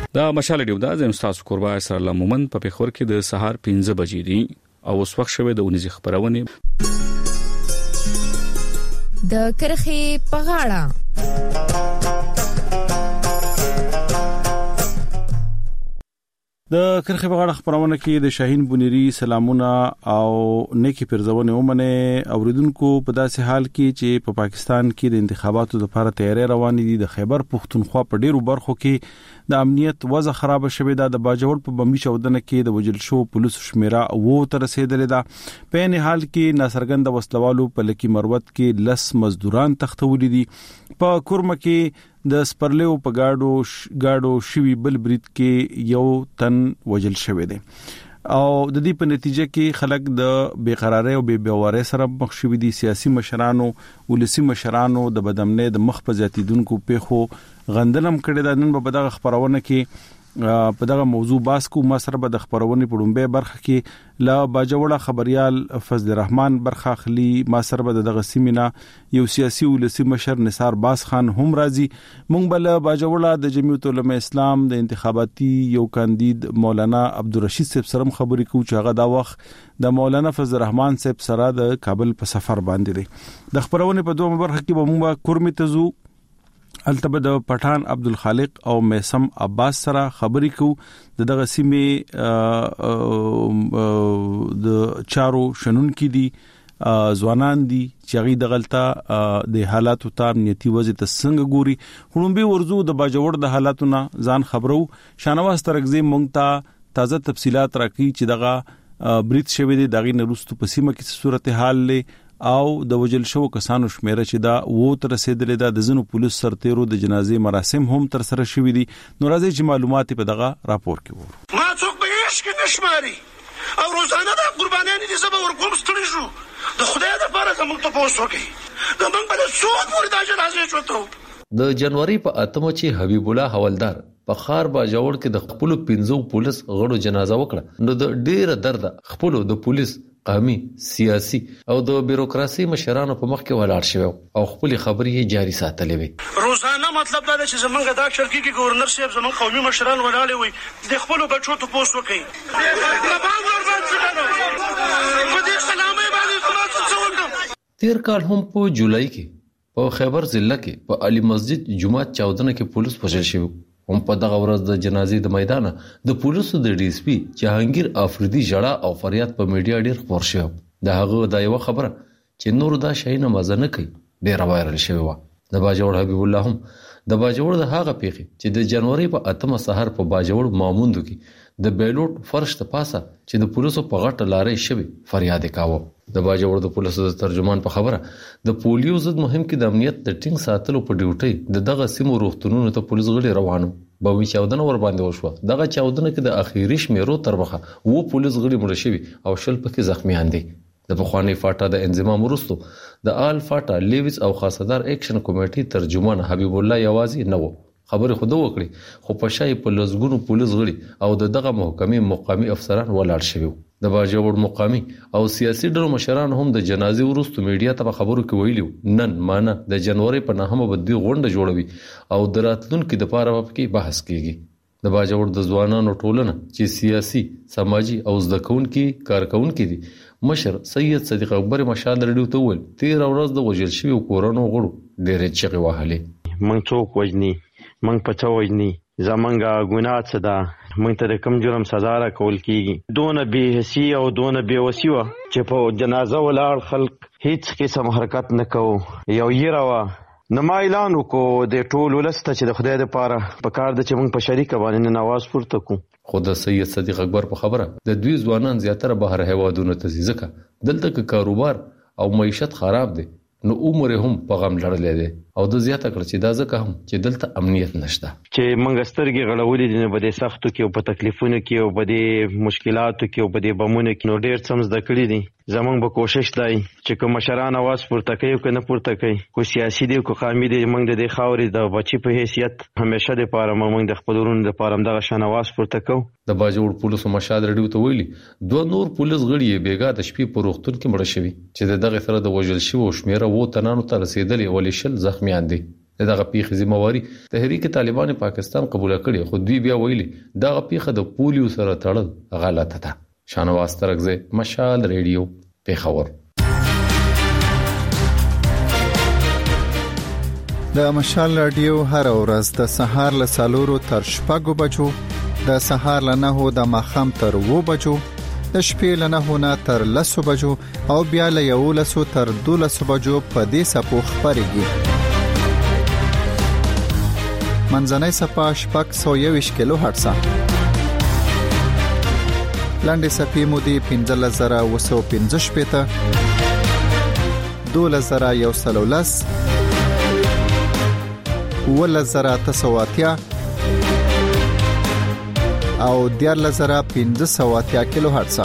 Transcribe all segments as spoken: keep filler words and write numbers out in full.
دا مشال ډیو دا زم تاسو قربا سره الله مومن په پخور کې د سهار پنځه بجې دي او اوس وخت شوه د ونیز خبرونه د کرخي پغاړه د کرخي بغاړه خبرونه کې د شاهین بونيري سلامونه او نیکی پرځونه ومنه اوریدونکو په داسې حال کې چې په پا پاکستان کې د انتخاباتو لپاره تیاری روان دي د خیبر پختونخوا په ډیرو برخو کې د امنیت وضع خراب شوه دا د باجوړ په بمبي چودنه کې د وجل شو پولیس شمیره وو تر رسیدلې ده په نه حال کې ناصرګند وسلوالو په لکی مروت کې لس مزدوران تختولې دي په کورمه کې د سپرلیو په گاډو گاډو شوی بل برید کې یو تن وجل شوی دی او د دې په نتیجه کې خلک د بیقراری او بے باورۍ سره مخ شوي دي سیاسي مشرانو ولسی مشرانو د بدامنۍ د مخ په ذاتیدونکو پیخو غندلم کړي د نن په دغه خبرونه کې په دغه موضوع باس کو ما سره به د خبرونه په ډومبه برخه کې لا باجوړه خبريال فضل الرحمن برخه خلی ما سره به دغه سیمینا یو سیاسي ولسی مشر نثار باس خان هم راضي مونږ بل باجوړه د جمعیت العلماء اسلام د انتخاباتي یو کاندید مولانا عبدالرشید صاحب سره خبرې کوو چې هغه دا وخت د مولانا فضل الرحمن صاحب سره د کابل په سفر باندې دی د خبرونه په دوه برخه کې به موږ کورمه تزو التبه د پټان عبدالخالق او میسم عباس سره خبرې کو دغه سیمه د چارو شنن کې دي ځوانان دي چې غي د غلطه د حالاتو ته امنیتي وضع ته څنګه ګوري خړومبي ورزو د باجوړ د حالاتونو ځان خبرو شانواز ترغزي مونږ ته تازه تفصيلات راکړي چې دغه بریټ شوی دی دغه نرستو په سیمه کې صورتحال له او د وجل شو کسانو شمیره چې دا وو تر رسیدلې ده د زنو پولیس سرتیرو د جنازې مراسم هم تر سره شوې دي نو راځي چې معلومات په دغه راپور کې وو ما څوک به هیڅ کې نشماري او روزانه د قربانیان دي زبر ورکوم ستړي شو د خدای د لپاره زموږ ته پوسټ وکړي د موږ په څوک ورته جنازې شوته د جنوري په اتمه چې حبیب الله حوالدار په خار باجوړ کې د خپل پنځو پولیس غړو جنازه وکړه نو د ډیره درد خپل د پولیس قومي سیاسي او د بیروکراسي مشرانو په مخ کې ولاړ شوی او خپل خبرې جاري ساتلې وي روزانه مطلب دا چې زمونږ د شرکې کې گورنر صاحب زمونږ قومي مشران ولاړ وي د خپل بچو ته پوسټ وکړي تیر کال هم په جولای کې په خیبر ضلع کې په علي مسجد جمعه چودنه کې پولیس وژل شوی هم په دغه ورځ د جنازې د میدان د پولیسو د ډي اس پي جهانگیر افریدي جړه او فریاد په میډیا ډیر خبر شو د هغه د یو خبره چې نور دا شي نه مزه نه کوي ډیر وایرل شوی و د باجوړ حبیب الله هم د باجوړ د هغه پیخي چې د جنوري په اتمه سحر په باجوړ ماموندو کې د بیلوټ فرش ته پاسه چې د پولیسو په غټه لارې شوی فریاد کاوه د باجوړ د پولیسو د ترجمان په خبره د پولیو ضد مهم کې د امنیت د ټینګ ساتلو په ډیوټي د دغه سیمو روغتونونو ته پولیس غړي روانو به چاودنه ور باندې وشو دغه چاودنه کې د اخیری شمیرو تر مخه وو پولیس غړي مړ شوی او شل پکې زخمیان دي د بخوانی فاټا د انضمام وروسته د آل فاټا لیویس او خاصدار اکشن کمیټې ترجمان حبیب الله یوازي نه وو خبره خود وکړي خو په شای په لزګونو پولیس غړي او دغه محکمې مقامي افسران ولاړ شوی د باجوړ مقامي او سیاسي ډلو مشران هم د جنازې وروسته میډیا ته خبرو کې ویلو نن مانه د جنوري په نهمه بدی غونډه جوړوي او د راتلونکو د پاره په بحث کیږي د باجوړ د ځوانانو ټولنه چې سیاسي سماجی او زدکونکو کارکونکو دي مشر سید صدیق اکبر مشال رډیو ته ول تیر ورځ د وجل شوی کورونو غړو ډېر چغې وهلې من څوک وجني من پچا وجني زمونږه ګناه څه ده مونږ ته د کم جرم سزا را کول کیږي دونه بے حسی او دونه بے وسی و چې په جنازه ولاړ خلک هیڅ قسم حرکت نه کوو یو یره وا نما اعلان وکړو د ټول ولسته چې د خدای لپاره په کار د چې مونږ په شریک باندې نواز پورته کو خود سید صدیق اکبر په خبره د دوی ځوانان زیاتره بهر هوادونو ته ځکه دلته کې کاروبار او معیشت خراب دي نو عمر هم په غم لړلې دي او د زیاته کړ چې دا ځکه هم چې دلته امنیت نشته چې مونږ سترګې غړولې دي په دې سختو کې او په تکلیفونو کې او په دې مشکلاتو کې او په دې بمونو کې نو ډېر څه زده کړې دي زمونږ به کوشش دی چې کوم مشران आवाज پورته کوي او کنه پورته کوي کو سیاسي دي کو قومي دي مونږ د دې خاورې د بچي په حیثیت همیشه د پاره مونږ د خپل ورونو د پاره دغه شان आवाज پورته کوو د باجوړ پولیسو مشال رډیو ته ویلي دوه نور پولیس غړي بیګا د شپې په روغتون کې مړ شوی چې دغه سره د وژل شوی او شمیره وو تنانو ته رسیدلې ولې شل زخمیان دي دغه پیښې ذمہواری تحریک طالبان پاکستان قبول کړي، خو دوی بیا ویلي دغه پیښه د پولیو سره تړل غلطه ده. شانواز ترکزی، مشال ریډیو، پیښور. د مشال رادیو هر ورځ د سهار له څلورو تر شپږو بجو، د سهار له نهو د ماښام تر اوو بجو، د شپې له نهو نه تر لسو بجو او بیا له یولسو تر دولسو بجو په دې څپو خپرېږي. منځنۍ څپه شپږ سوه یوویشت کیلو هرټزه. لنډې څپې مودې پنځلس زره اوه سوه پنځه شپېته، دولس زره یو سل او لس، اوولس زره اته سوه اتیا او دیارلس زره پنځه سوه اتیا کیلو هرټزه.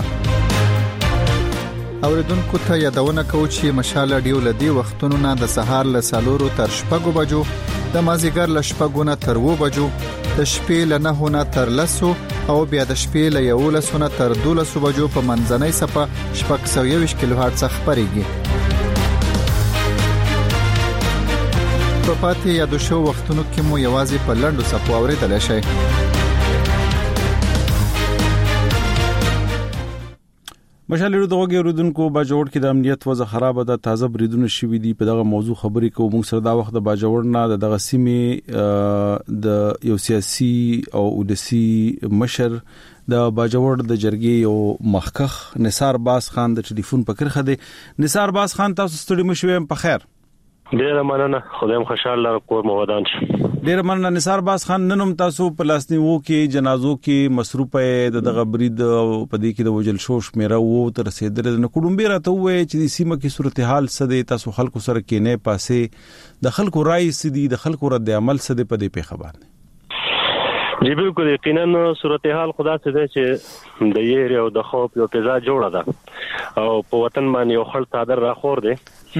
اوریدونکو ته یادونه کوو چې مشال رادیو له دې وختونو نه د سهار له څلورو تر شپږو بجو، د مازیګر له شپږو نه تر اوو بجو، د شپې له نهو نه تر لسو او بیا د شپې له یولسو نه تر دولسو بجو په منځنۍ څپه شپږ سوه یوویشت کیلو هرټزه خپرېږي. په پاتې یادو شو وختونو کې مو یوازې په لنډو څپو اورېدلی شئ. مشالې د وګړو اوریدونکو باجوړ کې د امنیت وضع خراب ده، تازه بریدونه شوي دي. په دغه موضوع خبرې کوو. موږ سره دا وخت د باجوړ نه دغه سیمې د یو سیاسي او ولسی مشر د باجوړ د جرګې یو مخکخ نثار باز خان د ټلیفون په کرخه دی. نثار باز خان، تاسو ستړي مشوي؟ په خیر. ډیره مننه، خدایم خوشاله کور مو ودان شي. ډیره مننه نثار باز خان. ننم تاسو په لاسنیو کې جنازو کې مصروفه د دغه برید په دې کې د وجل شوش میرا وو تر رسیدل نه کوډمبه راته وې چې د سیمه کې صورتحال سده تاسو خلکو سره کې نه پاسه د خلکو رائے سدي د خلکو رد عمل سده په دې په خبر نه. جی بالکل، یقینا صورتحال خدا څه ده چې د یې او د خوف یو فضا جوړه ده او په وطن باندې یو خړ صادر راخور دی.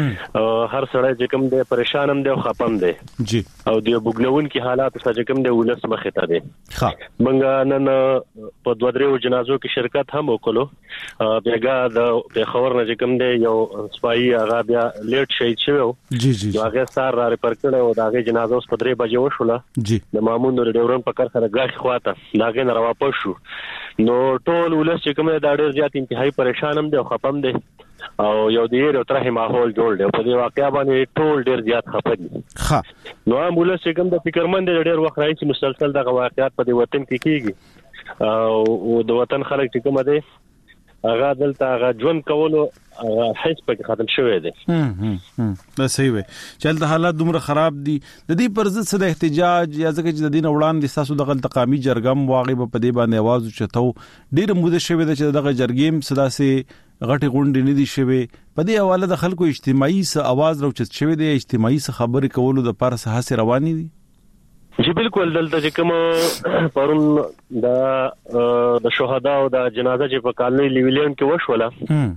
هر سړی چې کوم دی پریشان هم دی او خپم دی جی او د بوګنون کې حالات چې کوم دی ولس مخه ته دی. ها منګا نن په دوه درو جنازو کې شرکت هم وکړو. بیګا د پیښور نه چې کوم دی یو سپایي هغه بیا لیټ شي چې جی جی هغه سار را پر کړو او داغه جنازه اوس په درې بجې وشوله. جی د مامون نور ډیورن په کار سره غاښ خواته داغه نه را واپس شو. نو ټول ولس چې کوم دا ډېر زیات انتهایی پریشان هم دی او خپم دی او یو ډیر ترې ماحول جوړ دی. په دې واقعیا باندې ټول ډیر زیات خپه دي. ها نو هم ولس چې کوم د فکرمند ډیر وخت راځي مسلسل دغه واقعیات په دې وطن کې کیږي او د وطن خلک چې کوم دي هغه دلته هغه ژوند کولو هیڅ پکې ختم شوی دی. هم هم دا صحیح وي چې د حالات دومره خراب دي. د دې پر ضد څه د احتجاج یا ځکه چې د دین وړاندې تاسو دغه تقامی جرګم واغې په دې باندې आवाज چتاو ډیر موده شوی د چې دغه جرګیم صدا سي غټي غونډې نه دي شوی. په دې حواله د خلکو اجتماعي س आवाज راوچت شوی دی. اجتماعي س خبرې کولو د پاره سه رواني دي. جی بالکل، دلته چې کوم پرون د د شهدا او د جنازه چې په کالني لیویلین کې وشوله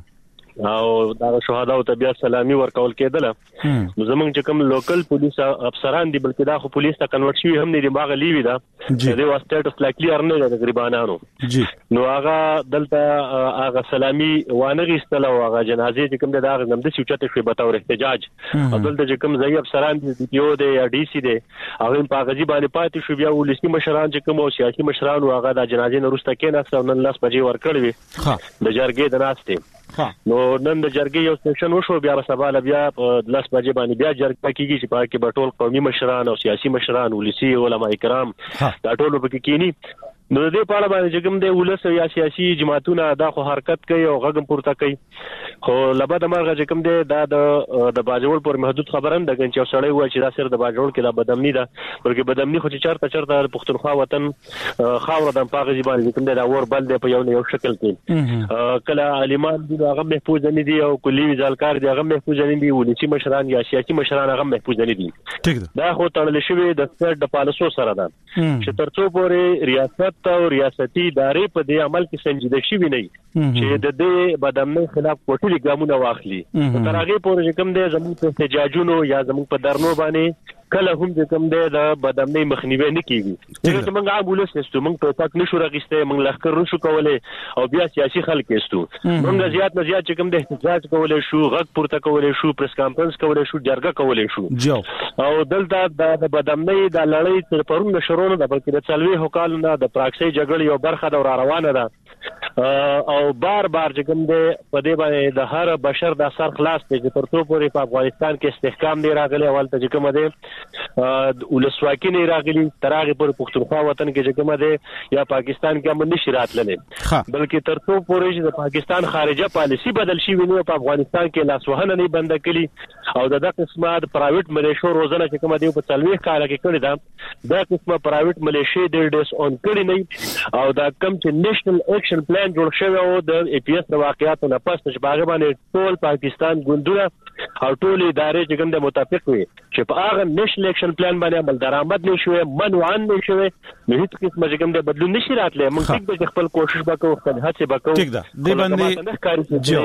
او دا شهدا او طبيعت سلامي ورکول کېدل. زمونږ چې کوم لوکل پولیس افسران دي بلکې دا خو پولیس ته کنورټ شوی هم نه دي، باغ لیوی دا د واسطه سلایټلی ارنه د غریبانانو. نو هغه دلته هغه سلامي وانه غیستل او هغه جنازه چې کوم د هغه نم د سوچته شوی به تور احتجاج او دلته چې کوم ځای افسران دي یو دی یا ډي سي دی هغه په غزي باندې پاتې شو. بیا ولسي مشران چې کوم او سیاسي مشران هغه د جنازې نه وروسته کې نه نن لاس بجې ورکړوي د جرګې د ناشته. نو نن د جرګې یو سیشن وشو، بیا سبا ل بیا لاس بجې باندې بیا جرګه کیږي چې په کې بټول قومي مشران او سیاسي مشران ولسی علماء کرام دا ټول به کې کینی. نو د دې په اړه باندې چې کوم د ولس یا سیاسي جماعتونو دا خو حرکت کوي او غږم پورته کوي. خو لبا د مرغه چې کوم دا د د باجوړ پر محدود خبرن د غنچ سړی وای چې دا سر د باجوړ کې دا بدامنی ده بلکې بدامنی خو چې چارته چرته پښتونخوا وطن خاور د پاغزي باندې کوم دا ور بل دی په یو یو شکل کې کله عالمان دي هغه محفوظ نه دي او کلی ځالکار دي هغه محفوظ نه دي، ولسی مشران یا سیاسي مشران هغه محفوظ نه دي. دا خو تړل شوی د سر د پالیسو سره ده چې ترڅو پورې ریاست او ریاستي ادارې په دې عمل کې سنجیده شي نه چې د دې بدامنۍ خلاف کوټلي ګامونه واخلي. تر هغه پورې کوم دې زموږ په احتجاجونو یا زموږ په درنو باندې کله هم د کوم د بدامنۍ مخنیوي نه کیږي چې موږ عامولس نشو موږ په پاک نشو راغسته موږ لخر نشو کولای او بیا سیاسي خلک استو موږ زیات نه زیات چې کوم د احتجاج کولای شو غږ پورته کولای شو پریس کانفرنس کولای شو جرګه کولای شو او دلته د بدامنۍ د لړۍ تر پرون شروع نه د بلکې د څلوي هکال نه د پراکسي جګړې یو برخه د روانه ده او بار بار چې کوم د په دې باندې د هر بشر د اثر خلاص دی چې ترڅو پورې په افغانستان کې استحکام دی راغلی اول ته چې کوم دی ولسواکي نه راغلی ترغه پر پښتونخوا وطن کې چې کوم دی یا پاکستان کې هم نشي راتللې بلکې ترڅو پورې چې د پاکستان خارجه پالیسی بدل شي ویني په افغانستان کې لاسوهنه نه بند کړي او د دغه قسمه د پرایویټ ملیشو روزنه چې کوم دی په څلوي کال کې کړی دا د قسمه پرایویټ ملیشي د ډیس اون کړی نه او دا کم چې نېشنل اکشن پلان جوړ شوی او د ای پی ایس د واقعیاتو نه پس چې باغ باندې ټول پاکستان ګوندونه او ټول ادارې چې کوم د متفق وي چې په هغه نېشنل اکشن پلان باندې عمل درآمد نشوي منوعن نشوي نو هیڅ قسمه چې کوم د بدلون نشي راتلې موږ ټیک خپل کوشش وکړو خپل هڅه وکړو ټیک ده د باندې جو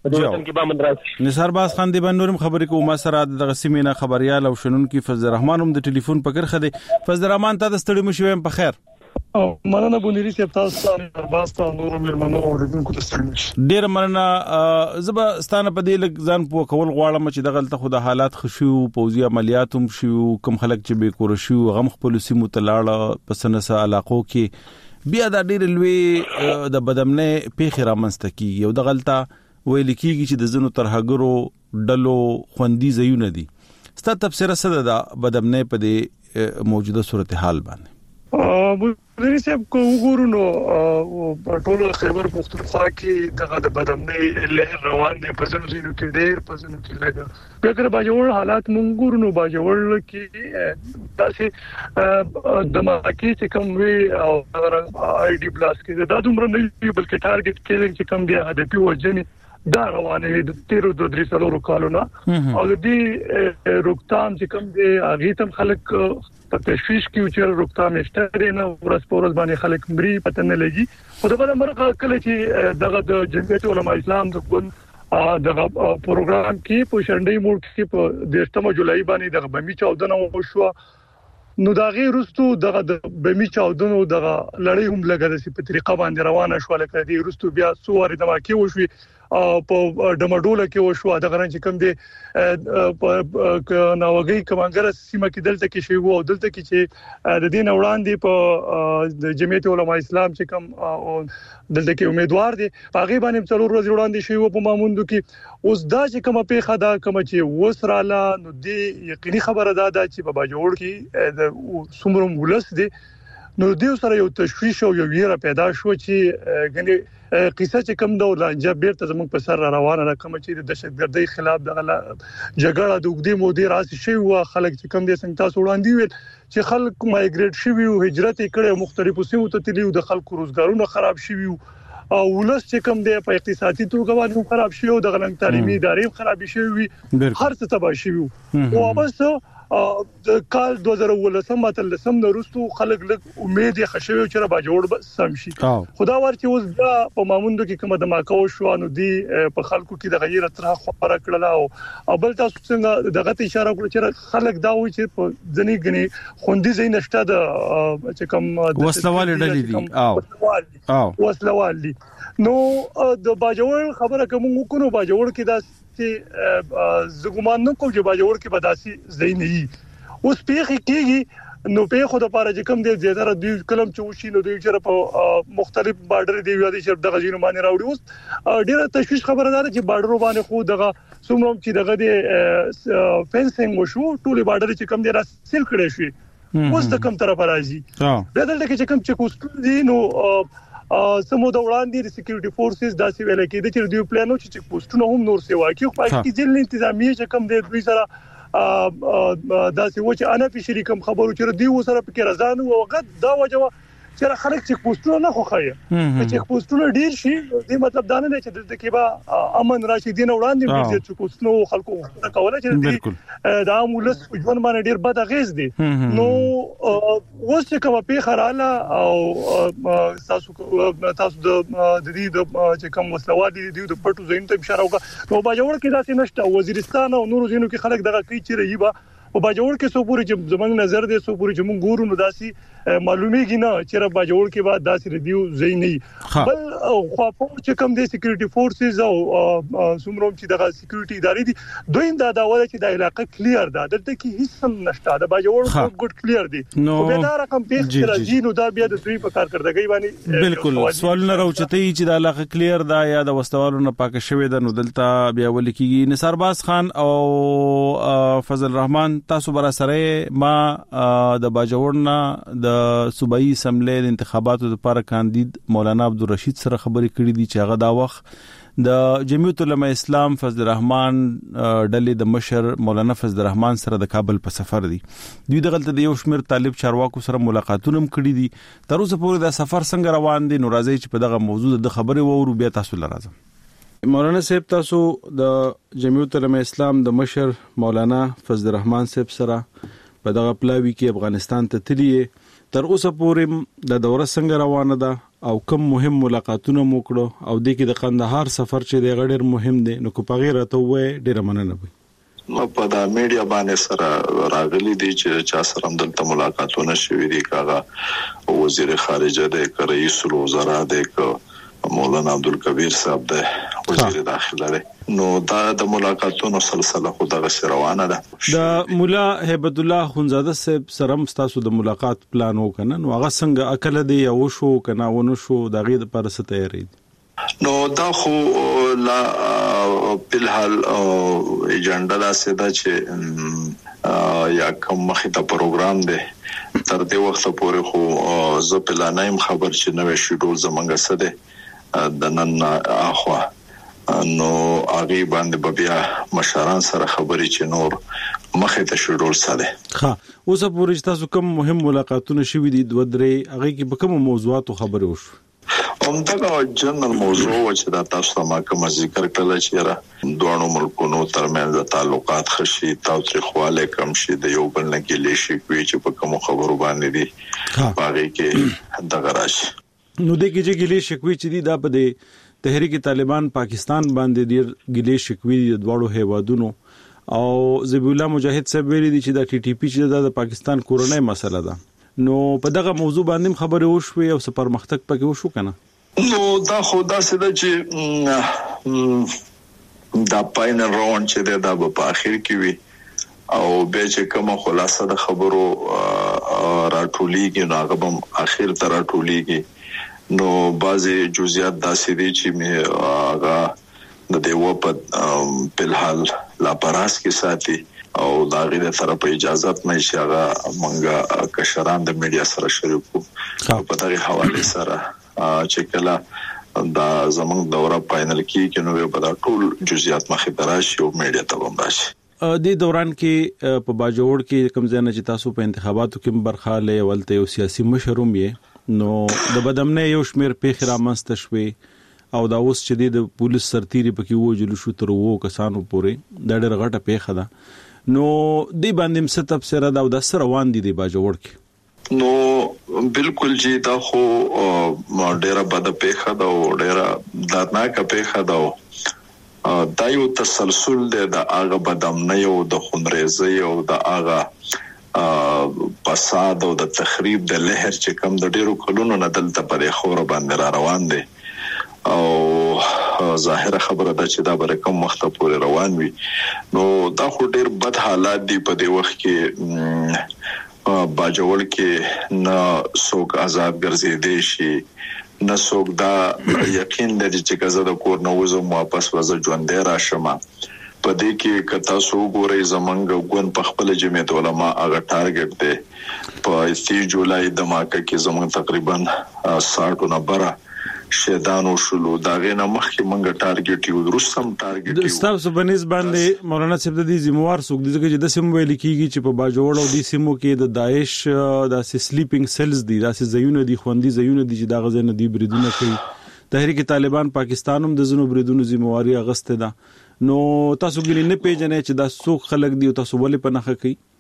جو نثار باز خان دی باندې نورم خبرې کوم ما سره د سیمینه خبريال او شنن کی فضل الرحمن هم د ټلیفون پکړ خدي فضل الرحمن ته د ستړي مشوم په خیر او مننه بونیری سپ تاسو ته باستا نور مېرمنو اوریدونکو ته ستړي ډیر مننه زبا ستانه په دې لګ ځان په کول غواړم چې دغه ته خود حالات خشو پوزي عملیاتوم شو کم خلک چې به کور شو غم خپل سیمو تلاړه پسنسه علاقو کې بیا د ډیر لوی د بدامنۍ پیخ رامنځته کی یو د غلطه ویل کیږي چې د زنو ترهګرو ډلو خوندي زيونه دي ست تفسیر سره د بدامنۍ په دې موجوده صورتحال باندې بونیری سپ کو وګورونو ټول خیبر پختونخوا کې دغه د بدامنۍ لهر روان دي په ځینو ځینو کې ډېر په ځینو کې لږ په کړه باجوړ حالات مونږ ګورونو باجوړ کې تاسو د ماکي چې کوم وی او آی ډي پلاس کې دا دومره نه بلکې ټارګټ کېلینګ چې کوم دی هدفي وجني دا روانه د تیرو د درې سلو کالونو او د دې روکتام چې کوم دی هغه تم خلک په تشویش کې چې روکتام نشته نه ورس پورز باندې خلک مري پته نه لګي خو دا به مرغه کله چې دغه د جمعیت علماء اسلام د ګوند دغه پروګرام کې په شنډي موډ کې په دیشتمه جولای باندې دغه بمی چاودنه وشو نو دا غیر رستو دغه د بمی چاودنو دغه لړۍ هم لګره سي په طریقه باندې روانه شو لکه دی رستو بیا سوار د ماکي وشوي په ډمډوله کې وشو د غران چې کوم دي په ناوګي کمانګر سیمه کې دلته کې شی وو او دلته کې چې د دین وړاندې په د جمعیت علماء اسلام چې کوم دلته کې امیدوار دي هغه باندې څلور ورځې وړاندې شی وو په ماموندو کې اوس دا چې کومه پیخه دا کوم چې وسراله نو دی یقیني خبره ده چې په باجوړ کې د سومرم ولس دي نو دیو سره یو تشویش او یو ویره پیدا شو چې غني قصه چې کوم د لانجه بیرته زموږ په سر روانه ده کوم چې د دهشتګردۍ خلاف د جګړه د وګړي مودي راسي شي او خلک چې کوم دي څنګه تاسو وړاندې ویل چې خلک مایګریټ شي او هجرت کړي مختلفو سیمو ته تللی او د خلکو روزګارونه خراب شي او ولس چې کوم دی په اقتصادي توګه باندې خراب شي او د غلنګ تعلیمي ادارې خراب شي هر څه تباہ شي او اوبس د کال دوه زره ولسم ماتل سم نورستو خلک لږ امید یې خښوي چې را باجوړ سم شي خدا ورته اوس دا په ماموندو کې کومه د ماکاو شو نو دی په خلکو کې د غیر تر خبره کړله او بل تاسو څنګه دغه اشاره کړو چې خلک دا وایي چې په ځنی غني خوندي زین نشته د چې کوم وسلوال ډلې دي او او وسلوال دي نو د باجوړ خبره کوم وکړو باجوړ کې دا چې زګومان نو کوم چې باجوړ کې بداسي زینې اوس پیخ کېږي نو په خو د پاره چې کوم دی زیاتره دوی کلم چې وشي نو دوی چې په مختلف بارډر دی یادي چې دغه جنو باندې راوړي اوس ډیره تشویش خبره ده چې بارډر باندې خو دغه څومره چې دغه دی فینسینګ وشو ټول بارډر چې کوم دی را سیل کړي شي اوس د کوم طرف راځي دا دلته چې کوم چې کوستل دي نو سمو د وړاندې د سکیورټي فورسز داسې ویل کېږي چې دوی پلانو چې پوسټونه هم نور سیوا کوي خو کې ځل انتظامیه چې کوم دی دوی سره داسې و چې انا په شریکم خبرو چې دی وسره په کې رضان او وخت دا وجه چې خلک چې پوسټونه نه خوخایي چې پوسټونه ډیر شي دې مطلب دا نه چې د کې با امن راشي دین وړاندې ډیر چې پوسټونه خلکو کوله چې دا مولس ژوند باندې ډیر بد اغیز دي نو اوس چې کومه په خراله او تاسو تاسو د دې د چې کوم مسلوات دي د پټو زین ته اشاره وکړه نو باجوړ کې داسې نشته وزیرستان او نورو زینو کې خلک دغه کوي چې رہیبا او باجوړ کې سو پوری چې زمنګ نظر دې سو پوری چې مونږ ګورو نو داسي معلومیږي نه چې را باجوړ کې بعد داسي ردیو زی نه بل خو په چې کم دي سکیورټي فورسز او سمروم چې دغه سکیورټي ادارې دي دوی دا دا وایي چې د علاقې کلیر ده دلته کې هیڅ هم نشته د باجوړ ګډ کلیر دي او به دا رقم پیښ راځي نو دا بیا د دوی په کار کړدګي باندې بالکل سوالونه راوچتي چې د علاقې کلیر ده یا د وستوالو نه پاک شوی ده نو دلته بیا ولیکي نثار باز خان او فضل الرحمن تاسو برا سره ما د باجوړ نه د صوبایي اسمبلی د انتخاباتو لپاره کاندید مولانا عبدالرشید سره خبرې کړې دي چې هغه دا وخت د جمعیت العلماء اسلام فضل الرحمن ډلې د مشر مولانا فضل الرحمن سره د کابل په سفر دي دوی دغلت د یو شمیر طالب چارواکو سره ملاقاتونه کړې دي تر اوسه پورې دا سفر څنګه روان دي نو راځي چې په دغه موضوع د خبرې وورو بیا تاسو لراځم مولانا صاحب تاسو د جمعیت العلماء اسلام د مشر مولانا فضل الرحمن صاحب سره په دغه پلاوی کې افغانستان ته تللی تر اوسه پورې د دوره څنګه روانه ده او کوم مهم ملاقاتونه مو کړو او د کې د قندهار سفر چې د غډر مهم دی نو کو پغیر ته وې ډیره مننه وي نو په دا میډیا باندې سره راغلي دي چې چا سره دلته ملاقاتونه شوي دي کاغه وزیر خارجه د رئیس الوزرا د مولانا عبدالکبیر صاحب د وزیر داخله دی نو دا د ملاقاتونو سلسله خو دغه روانه ده د مولا هیبت الله خونزاده صاحب سره تاسو د ملاقات پلان وکنه نو هغه څنګه عقل دی یو شو کنه ونه شو دغه لپاره څه تیاری دي نو دا خو لا په حال ایجنډا دا سده چې یا کوم مخه ته پروګرام دی تر دې وخت پورې خو زه پلانایم خبر چې نوې شیډول زمونږ سره د نن اخوا نو اغي باندې بیا مشران سره خبرې چې نور مخه ته شروع سره ها اوس پورې تاسو کوم مهم ملاقاتونه شوي دي دوه درې هغه کې په کوم موضوعاتو خبرې وشو همدغه جنرال موضوع چې دا تاسو ما کوم ذکر کړل چې را دوه ملکونو ترمنځ د تعلقات خشي تاوتریخواله کم شي د یو بل نه کې لشي کوي چې په کوم خبرو باندې دي باغې کې دغه راشي نو د کې چې ګلې شکوي چې دی دا په د تحریک طالبان پاکستان باندې ډیر ګلې شکوي د دوړو هیوادونو او ذبیح الله مجاهد صاحب ویلي دي چې د ټي ټي پی چې د پاکستان کورنۍ مسله ده نو په دغه موضوع باندې خبرې وشوي او سپر مختک پکې وشو کنه نو دا خدا سده چې دا پاینل راوند چې دا په اخر کې وي او به چې کومه خلاصه د خبرو راټولېږي نو هغه هم اخر تر راټولېږي نو بعضی جزئیات داسې دي چې مې هغه د دیو په په حال لا پراس کې ساتي او دا غیر طرف اجازه مې شغه مونږه کشران د میډیا سره شریکو په دغه حواله سره چې کله دا زمونږ دوره فائنل کې نو په دا ټول جزئیات مخې دراشي او میډیا ته هم راشي د دوران کې په باجوړ کې کوم ځای چې تاسو په انتخاباتو کې برخاله ولته یو سیاسي مشروم یې نو د بدمنه یو شمیر پیښ را منځته شوې او دا اوس چې د پولیس سرتيري پکې وجلو شو تر وو کسانو پورې د ډېر غټه پیښه ده نو دی باندې څه تفسیر دا د سره روان دي د باجوړ کې نو بالکل جی دا خو ډېر بد پیښه ده او ډېر دردناک پیښه ده دا یو تسلسل دی د هغه بدمنه یو د خونریزي او د هغه فساد او د تخریب د لهر چې کم د ډیرو کلونو نه دلته پرې خور باندې را روان دي او ظاهره خبره ده چې دا بر کوم وخت پورې روان وي نو دا خو ډیر بد حالات دي په دې وخت کې باجوړ کې نه څوک آزاد ګرځېدي شي نه څوک دا یقین لري چې کزه د کور نه وځم واپس وځم ژوندې راشم په دې کې کتا سو ګورې زمنګ ګون په خپل جمعیت علماء هغه ټارګټ دی په سی جولای د ماکه کې زمنګ تقریبا ساټو نه برا شیدانو شلو داغه نه مخکې منګه ټارګټ یو درستم ټارګټ یو تاسو بنس باندې مولانا صاحب د دې ذمہوار څوک دي چې د سیمو ویل کیږي چې په باجوړ او د سیمو کې د داعش د سلیپینګ سیلز دي د زیونه دي خوندي زیونه دي چې دا غزه نه دي بریدونه کوي تحریک طالبان پاکستان هم د زنو بریدونو ذمہواری اغسته ده نو تاسو ګینه نه پیژنې چې دا څوک خلک دي او تاسو ولې په نخښه کوي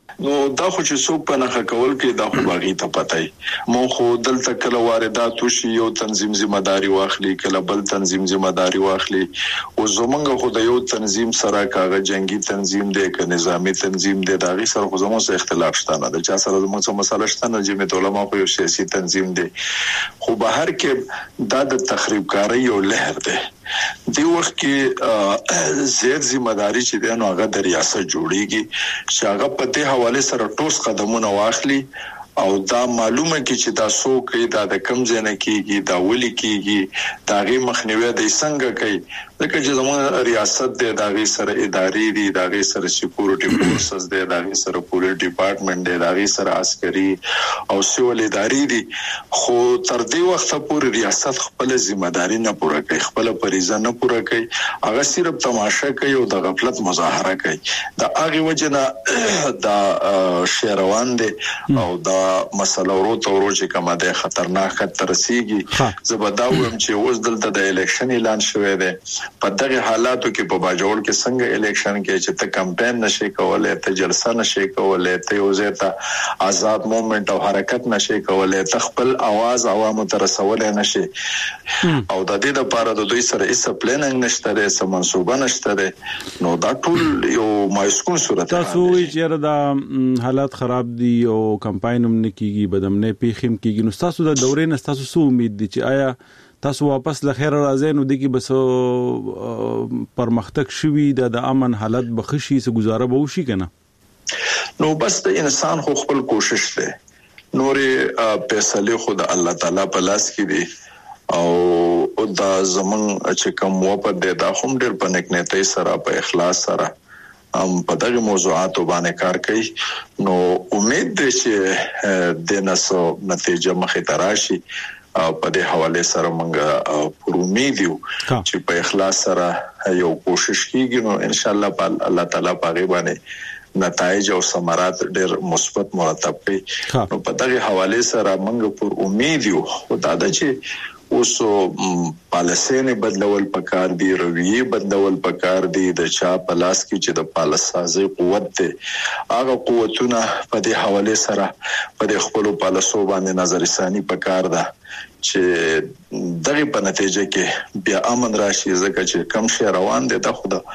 نو دا خو چې څوک په نخښه کول کې دا خو باغی ته پتاي مو خو دلته کله واردات وشي یو تنظیم ذمہداري واخلي کله بل تنظیم ذمہداري واخلي او زمونږ خو د یو تنظیم سره کاغه جنگي تنظیم دی که نظامی تنظیم دی دا غي سره خو زموږ سره اختلاف شته نه د چا سره زموږ سره مسله شته نه چې مت علماء خو یو سیاسي تنظیم دی خو بهر کې دا د تخریب کاری او لهر دی دی وخت کې زیات ذمہداري چې دی نو هغه د ریاست جوړیږي چې هغه په دې حواله سره ټوس قدمونه واخلي او دا معلومه کی چې دا سو کوي دا د کم ځنه کیږي دا ولي کیږي دا غي مخنیوي د څنګه کوي لکه چې زموږ ریاست دی دا غي سره اداري دي دا غي سره سکیورټي فورسز دی دا غي سره پولیس ډپارټمنټ دی دا غي سره عسکري او سیول اداري دي خو تر دې وخت پورې ریاست خپل ځمېداري نه پوره کوي خپل فریضه نه پوره کوي هغه صرف تماشا کوي او د غفلت مظاهره کوي دا هغه وجنه دا شهروان دي او دا مسله ورته ورته کومه ده خطرناک ترسيږي زبداوم چې اوس دلته د الیکشن اعلان شوی دی په دغه حالاتو کې په باجوړ کې څنګه الیکشن کې چې ته کمپاین نشي کولای ته جلسه نشي کولای ته یو ځای آزاد موومېنټ او حرکت نشي کولای ته خپل आवाज عوامو ته رسولای نشي او د دې لپاره د دوی سره هیڅ پلانینګ نشته ده سم منصوبه نشته ده نو دا ټول یو مایسکون صورت تاسو چې دا حالات خراب دي او کمپاین هم نکېږي بدمنه پیخم کېږي نو تاسو د دورې نه تاسو سو امید دي چې آیا تاسو واپس لخیر راځي نو دغه بس پرمختګ شوي د امن حالت بخشي سه گزاره به وشي کنه نو بس د انسان خو خپل کوشش ده نورې فیصله خود الله تعالی په لاس کې دي او دا زمون چې کوم وپد ده دا هم ډېر په نکنيتۍ سره په اخلاص سره ام په دغه موضوعات باندې کار کوي نو امید ده چې د نسو نتیجه مخې تراشي په دې حواله سره موږ پر امید یو چې په اخلاص سره یو کوشش کیږي نو ان شاء الله په الله تعالی په غیبانه نتایج او ثمرات ډېر مثبت مرتب کړي نو په دغه حواله سره موږ پر امید یو خدای دا چې اوسو پالیسي بدلول پکار دي رویه بدلول پکار دي د چا پلاس کې چې د پالیسازي قوت دي هغه قوتونه په دې حواله سره په دې خپل پالیسو باندې نظر ثاني پکار ده چې دغه په نتیجه کې بیا امن راشي ځکه چې کم شي روان دي د خدا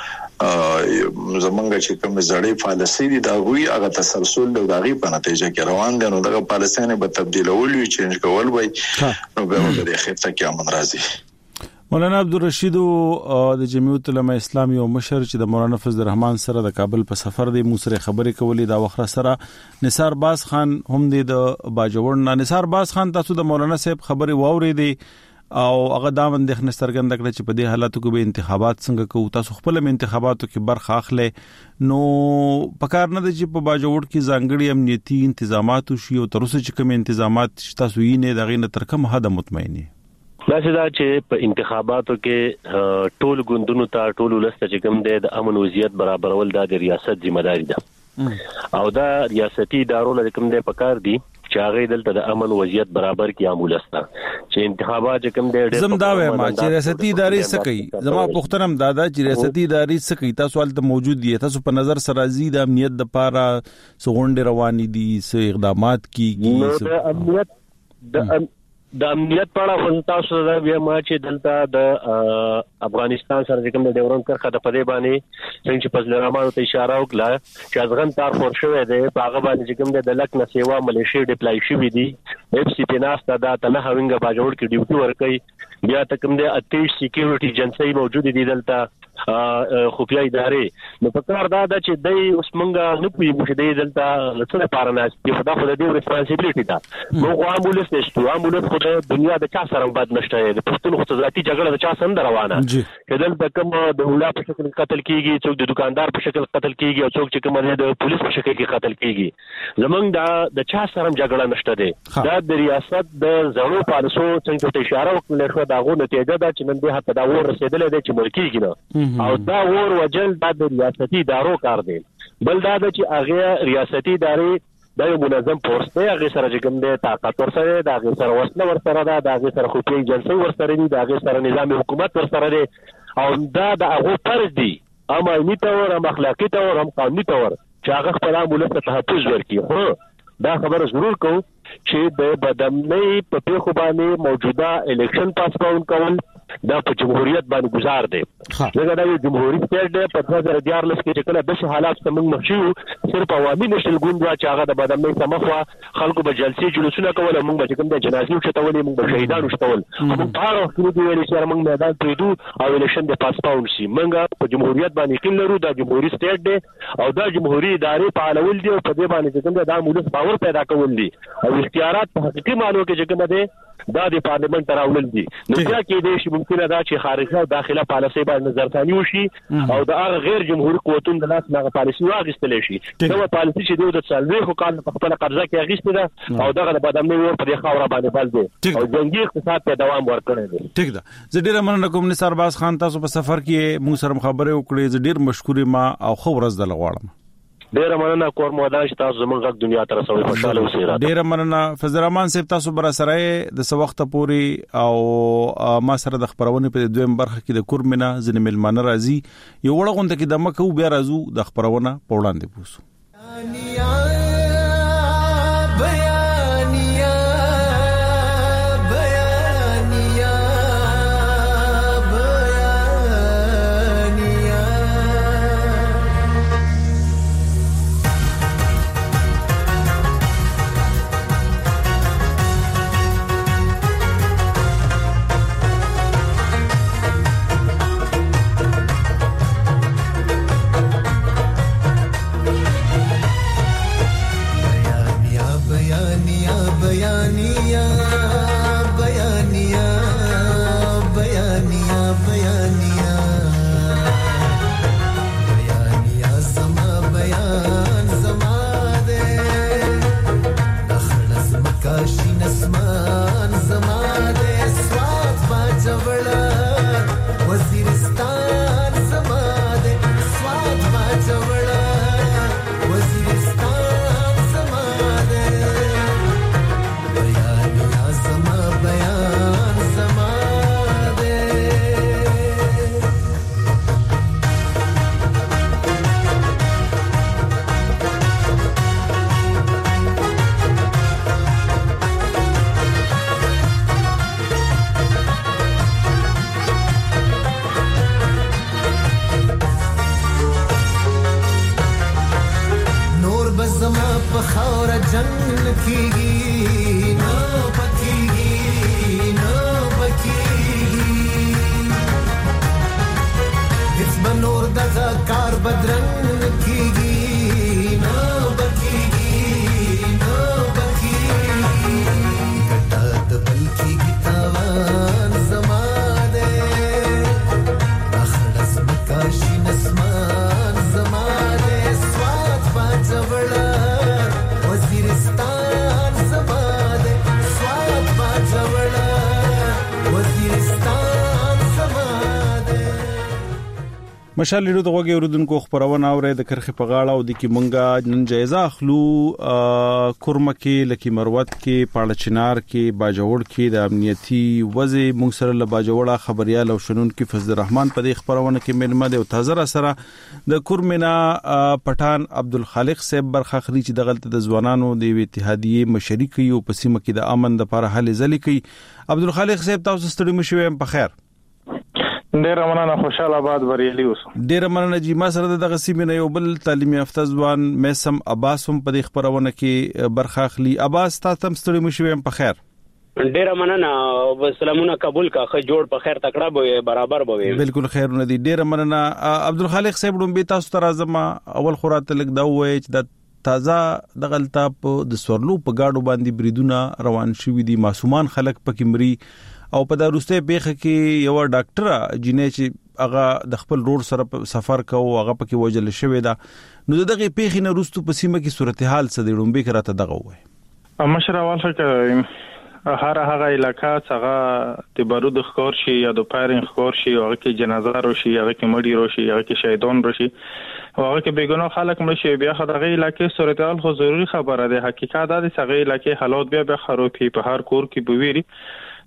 زمونږ چې کوم زړې پالیسي دي دا وی هغه تسلسل د دغه په نتیجه کې روان دي نو دغه پالیسي نه به تبدیلول وي چینج کول وي نو به موږ د خپل کې امن راځي مولانا عبدالرشید د جمعیت العلماء اسلامي او مشر چې د مولانا فضل الرحمن سره د کابل په سفر دی مو سره خبرې کولې دا وخت سره نثار باز خان هم د باجوړ نه نثار باز خان تاسو د مولانا صاحب خبرې واورېدې او هغه دا باندې خنسترګند کړ چې په دې حالاتو کې به انتخابات څنګه کوو تاسو خپل انتخاباتو کې برخه اخلي نو پکار نه چې په باجوړ کې ځانګړي امنیتي تنظیمات شي او تر اوسه چې کوم تنظیمات تاسو یې نه دغه نه تر کوم حد مطمئنی دا چې په انتخاباتو کې ټول ګوندونو ته ټول ولست چې کوم د امن وضعیت برابرول د ریاست ځمېداري ده او دا ریاستي ادارو له کوم د پکار دي چې هغه دلته د امن وضعیت برابر کی عامولسته چې انتخابات کوم د زم دا وایم چې ریاستي ادارې سکی زما پختنم دادا چې ریاستي ادارې سکی تاسو ولته موجود دي تاسو په نظر سره زیات امنیت د پاره سغونډ رواني دي سو اقدامات کیږي د امنیت د د امنیت په اړه تاسو دا بیا ما چې دلته د افغانستان سره کوم د ډیورن کرخه د پدې باندې څنګه چې فضل الرحمن ته اشاره وکړه چې ازغن تار فور شوې ده په هغه باندې کوم د لک نه سیوا ملیشي ډیپلای شوې دي اف سی پی ناس ته دا ته هاوینګ باجوړ کې ډیوټي ورکړي بیا ته کوم د اتیش سکیورټي ایجنسی موجود دي دلته خفیه ادارې نو په کار دا د چې دای اوس مونږه نه پوهیږو چې دای دلته څه لپاره نه چې خدا خو د دې ریسپانسیبিলিټي ده نو امبولانس نشته امبولانس خو د دنیا د چا سره بد نشته د پښتون خو ذاتي جګړه د چا سره روانه چې دلته کوم د ولا په شکل قتل کیږي څوک د دکاندار په شکل قتل کیږي او څوک چې کوم د پولیس په شکل کې قتل کیږي زمونږ دا د چا سره جګړه نشته ده دا د ریاست د زړو پالیسو څنګه ته اشاره وکړه خو دا غو نتیجه ده چې نن به حتی دا ور رسیدلې ده چې ملکیږي نه او دا ور وجل د ریاستي ادارو کار دی بل دا چې هغه ریاستي ادارې د یو منظم فورس دی هغه سره کوم د طاقت ورسره د هغه سره وسله ورسره ده د هغه سره خفیه ایجنسی ورسره دي د هغه سره نظام حکومت ورسره دی او دا د هغه فرض دی اما امنیت او هم اخلاقی تور هم قانوني تور چې هغه خپل امولت ته تحفظ ورکړي. خو دا خبره ضرور کوم چې د بدامنۍ په پیښو باندې موجوده الیکشن پاسپاون کول دا په جمهوریت باندې گزار دی. دغه د جمهوریت سټیټ دی په دوه هزار دیارلس کې چې کله د حالات څخه مخ شو صرف عوامي نشل ګوند چې هغه د بدامنۍ سمخوا خلکو به جلسې جلوسونه کول، موږ به کوم د جنازې شتولې، موږ به شهیدانو شتول، موږ په هغه وخت کې ویل چې موږ میدان پریدو او الیکشن د پاسپاون شي. موږ په جمهوریت باندې یقین لرو دا جمهوریت سټیټ دی او دا جمهوریت ادارې په اړول دي او په دې باندې چې دا مولس باور پیدا کول دي او اختیارات په حقيقي معنی کې چې کوم دي دا د پارلیمنت راوړل دي. نو دا کې د شي ممکنه دا چې خارجه او داخله پالیسي باندې نظرثاني وشي او د هغه غیر جمهوریت قوتونو د لاس نه پالیسي واغستل شي. دا پالیسي چې د څلوي خو کال په خپل قبضه کې اغیسته ده او دغه د بدامنۍ ور په خاور باندې بل دي او جنگي اقتصاد ته دوام ورکړي دي. ټیک ده. زه ډیر مننه کوم نثار باز خان، تاسو په سفر کې مو سره خبرې وکړې. زه ډیر مشکور ما او خو ورځ د لغواړم. ډیر مننه کور مودان چې تاسو زمونږ غږ دنیا ته رسوي. خوشاله اوسئ. ډیر مننه فضل الرحمن صاحب، تاسو بر سره د څه وخت پورې او ما سره د خبرونه په دویم برخه کې د کورمنه ځنې ملمانه راځي یو وړغونده کې د مکه بیا راځو د خبرونه په وړاندې پوسو. مشال لیدو دغه اوردونکو خبرونه اورې د کرخه په غاړه او د کی مونږه نن جایزه اخلو کورمه کې لکی مروت کې پاړه چنار کې باجوړ کې د امنیتي وضع مونږ سره له باجوړه خبريال او شنون کې فضل الرحمن په دې خبرونه کې ملمه د تازه سره د کورمنا پټان عبدالخالق صاحب برخه خري چې د غلط د ځوانانو د اتحادیه مشرکی او پسیمه کې د امن لپاره حل ځلې کوي. عبدالخالق صاحب تاسو ستړي مشوي په خیر؟ ډیر مننه، خوشاله آباد بریالي اوسه. ډیر مننه جی. ما سره دغه سیمه یو بل تعلیمي یافته ځوان میسم عباس هم په دې خبرونه کې برخه اخلي. عباس تاسو هم ستړي مشوي په خیر؟ ډیر مننه او سلامونه قبول کا خ جوړ په خیر تکړه به برابر به. بالکل خیرونه دي. ډیر مننه عبدالخالق صاحب دوم به تاسو ته راځم. اول خورات لګ دا وای چې د تازه د غلطه په د سورلو په گاډو باندې بریدونه روان شوي دي، معصومان خلک پکې مري او په دروسته پیخه کې یو ډاکټر جنې چې هغه د خپل رور سره سفر کوي هغه پکې وجل شوی دا. نو دغه پیخې نه روستو په سیمه کې صورتحال څه دی ډومبه کراته دغه وای مشرواله کې هر هغه علاقہ څنګه د بارود خور شي یا د پایرین خور شي هغه کې جنازه رو شي هغه کې مړی رو شي هغه کې شهیدان رو شي هغه کې بیګناه خلک مړ شي بیا خدای علاقې صورتحال خو ضروری خبره ده. حقیقت دا د څنګه علاقې حالات بیا به خرابې په هر کور کې بويري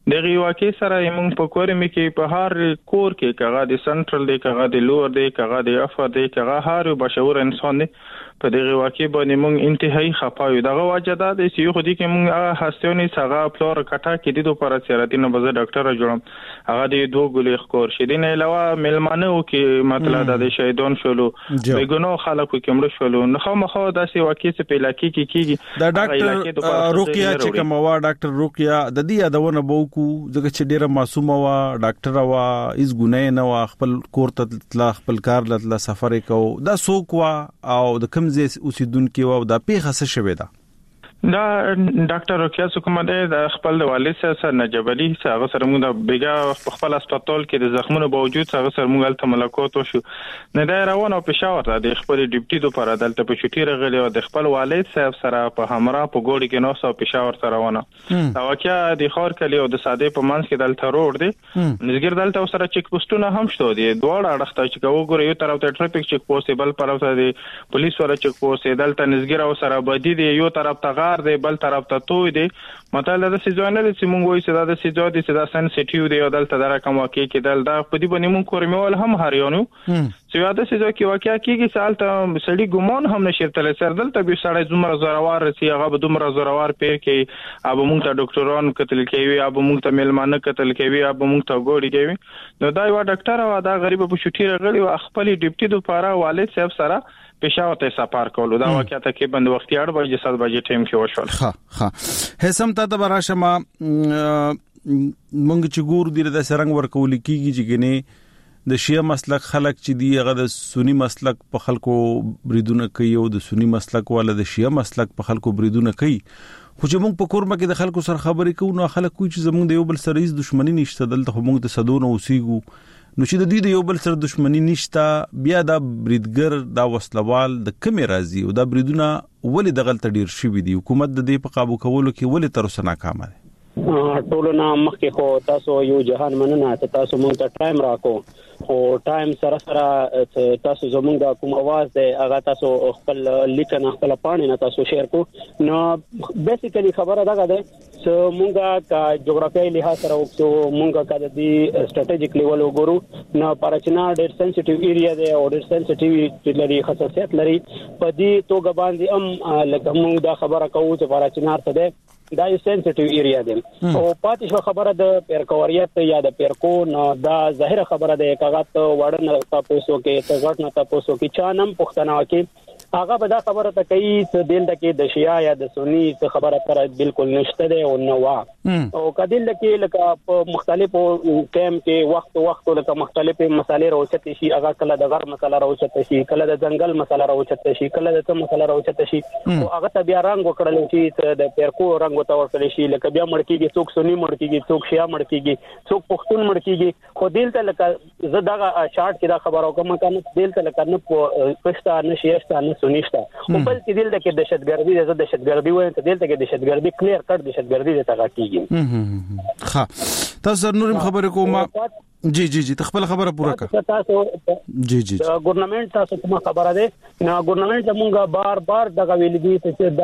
دغه واقع سره موږ په کور مې کې په هر کور کې کغه د سنټرل دی کغه د لور دی کغه د افر دی کغه هر یو بشور انسان دی په دغه واقع باندې موږ انتهایی خپایو دغه واجده د سی خو دي کې موږ هستونی څنګه پلور کټه کې د دوه پر سیراتینه بزه ډاکټر جوړم هغه د دوه ګولې خور شیدین علاوه ملمانه او کې مطلب د شهیدون شولو بیګونو خلکو کې مړ شولو نو خامخا داسې واقع څه په علاقې کې کیږي دا ډاکټر روقیا چې کوم وا ډاکټر روقیا د دې یادونه بوکو ځکه چې ډیره معصومه وا ډاکټر وا هیڅ ګناه نه وا خپل کور ته تل خپل کار لته سفر کو دا سوق وا او د کمزې اوسیدونکو او د پیښه څه شوه دا دا ډاکټر روکیا کومه ده د خپل والد سره نجبلی هغه سره موږ د بیګا خپل هسپتال کې د زخمونو باوجود هغه سره موږ ته ملاقات وشو نه دا روانه په شاور د خپل ډیپټي د پر عدالت په چټي رغلی او د خپل والد صاحب سره په همراه په ګوډي کې نو سو په شاور سره روانه دا واقعیا د خور کلی او د ساده په منځ کې دلته روډ دی نزګر دلته سره چک پوسټونه هم شته دي دواړه اړخته چې وګورئ یو طرف ته ټریفیک چک پوسټ بل طرف ته د پولیس سره چک پوسټ دلته نزګر او سره بدی دی یو طرف ته دی بل طرف ته توي دي مطلب د سيزونه د سیمون وای چې د سيزو د سدا سنسټیو دی او دلته درا کوم واقع کې دل دا په دې باندې مون کورمیول هم هریونو چې دا سيزو کې واقع کېږي سال ته سړي ګمون هم نشرتل سر دلته به سړی زمره زراوار رسي هغه به دومره زراوار پیر کې اب مونږ ته ډاکټران قتل کوي اب مونږ ته ملمانه قتل کوي اب مونږ ته ګوډي کوي نو دا یو ډاکټر او دا غریب په شوټي رغلی او خپل ډیپټي د پاره والد صاحب سره پېښور ته سفر کولو دا واقعیا ته کې بند وخت اړ بجې سات بجې ټیم کې وشول ها ها هسم ته د براشما مونږ چې ګور دی د سرنګ ورکول کیږي چې ګنې د شیعه مسلک خلک چې دی هغه د سنی مسلک په خلکو بریدونه کوي او د سنی مسلک والا د شیعه مسلک په خلکو بریدونه کوي خو چې مونږ په کورمه کې د خلکو سره خبرې کوو نو خلک کوي چې زمونږ د یو بل سره هیڅ دښمنی نشته دلته خو مونږ ته صدونه اوسېګو نو چې د دې د یو بل سره دښمنی نشته بیا دا بریدګر دا وسلوال د کمی راځي او دا بریدونه ولې د غلط ډیر شي دي حکومت د دې په قابو کولو کې ولې تر اوسه ناکام دي ټولو نه مخکې خو تاسو یو جهان مننه تاسو مونږ ته ټایم راکو او ټایم سره سره تاسو زمونږ کوم आवाज دی هغه تاسو خپل لیکنه خپل پاڼې نه تاسو شیر کو نو بیسیکلی خبره دا ده چې مونږه کا جغرافیایي لحاظ سره او مونږه کا د سټریټیجیک لیول وګورو نو پارچنا ډېر سنسټیو ایریا دی او ډېر سنسټیو لري حساسیت لري په دې توګه باندې هم لکه مونږ دا خبره کوو چې پارچنا ته ده دا یو سنسټیو ایریا دی او پاتې شو خبره د پیرکوریت یا د پیرکو نو دا ظاهره خبره ده کاغذ وړن تاسو کې ته غټ نه تاسو کې چانم پښتنه کې هغه به دا خبره ته کوي چې دلته کې د شیعه یا د سنی څخه خبره تر بالکل نشته ده او نو وا او کدل کې لکه په مختلفو ټیم کې وخت وخت لکه مختلفه مسالې راوچته شي هغه کله د غر مسله راوچته شي کله د ځنګل مسله راوچته شي کله د څه مسله راوچته شي او هغه ته بیا رنگ وکړل شي چې د پیرکو رنگ وته ورکړل شي لکه بیا مړ کېږي څوک سنی مړ کېږي څوک شیعه مړ کېږي څوک پښتون مړ کېږي خو دلته لکه زه دا شارټ کې دا خبره کوم کنه دلته لکه نه پښتا نه شیعه نه سنیشته او بل چې دلته کې دهشتګردي د دهشتګردي وایي ته دلته کې دهشتګردي کلیر کټ دهشتګردي د تاګه کیږي ها تاسو نورم خبره کومه جی جی جی تخپل خبره پوره کړه تاسو جی جی ګورنمنت تاسو کومه خبره ده نو ګورنمنت زمونږه بار بار دغه ویل دي چې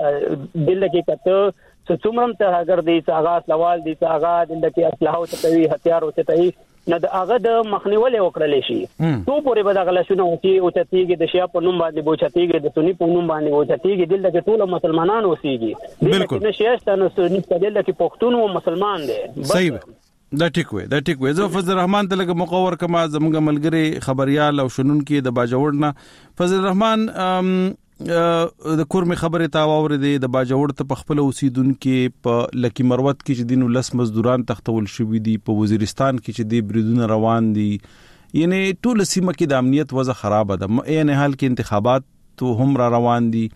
دغه دل کې کته چې څومره ته اگر دي چې هغه سوال دي چې هغه دل کې اسلحه او تطوی هتیار او تطوی نه د هغه د مخنیول وکړل شي تو پورې به دغه لښونه او چې او چتیږي د شیا په نوم باندې بو چتیږي د سنی په نوم باندې بو چتیږي دل کې ټول مسلمانان اوسېږي بالکل نه شیشته نه سنی په دل کې پښتون او مسلمان دي صحیح دا ټیک وې دا ټیک وې زه فضل الرحمن ته لګ مقور کما زموږ ملګری خبريال او شنن کې د باجوړنا فضل الرحمن د کورمه خبره تا وور دي د باجوړ ته خپل اوسیدونکو په لکی مروت کې چې دینو لس مزدوران تختول شوې دي په وزیرستان کې چې د بریدونه روان دي یعنی ټول سیمه کې د امنیت وضع خراب ده یعنی حال کې انتخابات تو هم را روان دي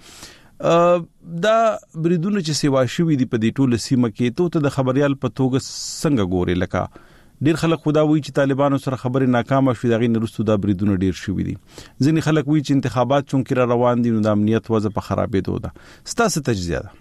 دا بریدونه چې سیوا شوې دي په دې ټول سیمه کې ته د خبريال په توګه څنګه ګوري لکه ډیر خلک خدا وی چې طالبانو سره خبرې ناکامه شوې دغه نرستو دا بریدونه ډیر شوې دي ځینې خلک وی چې انتخابات چونکې را روان دي نو د امنیت وضع په خرابېدو ده ستاسو تجزیه ده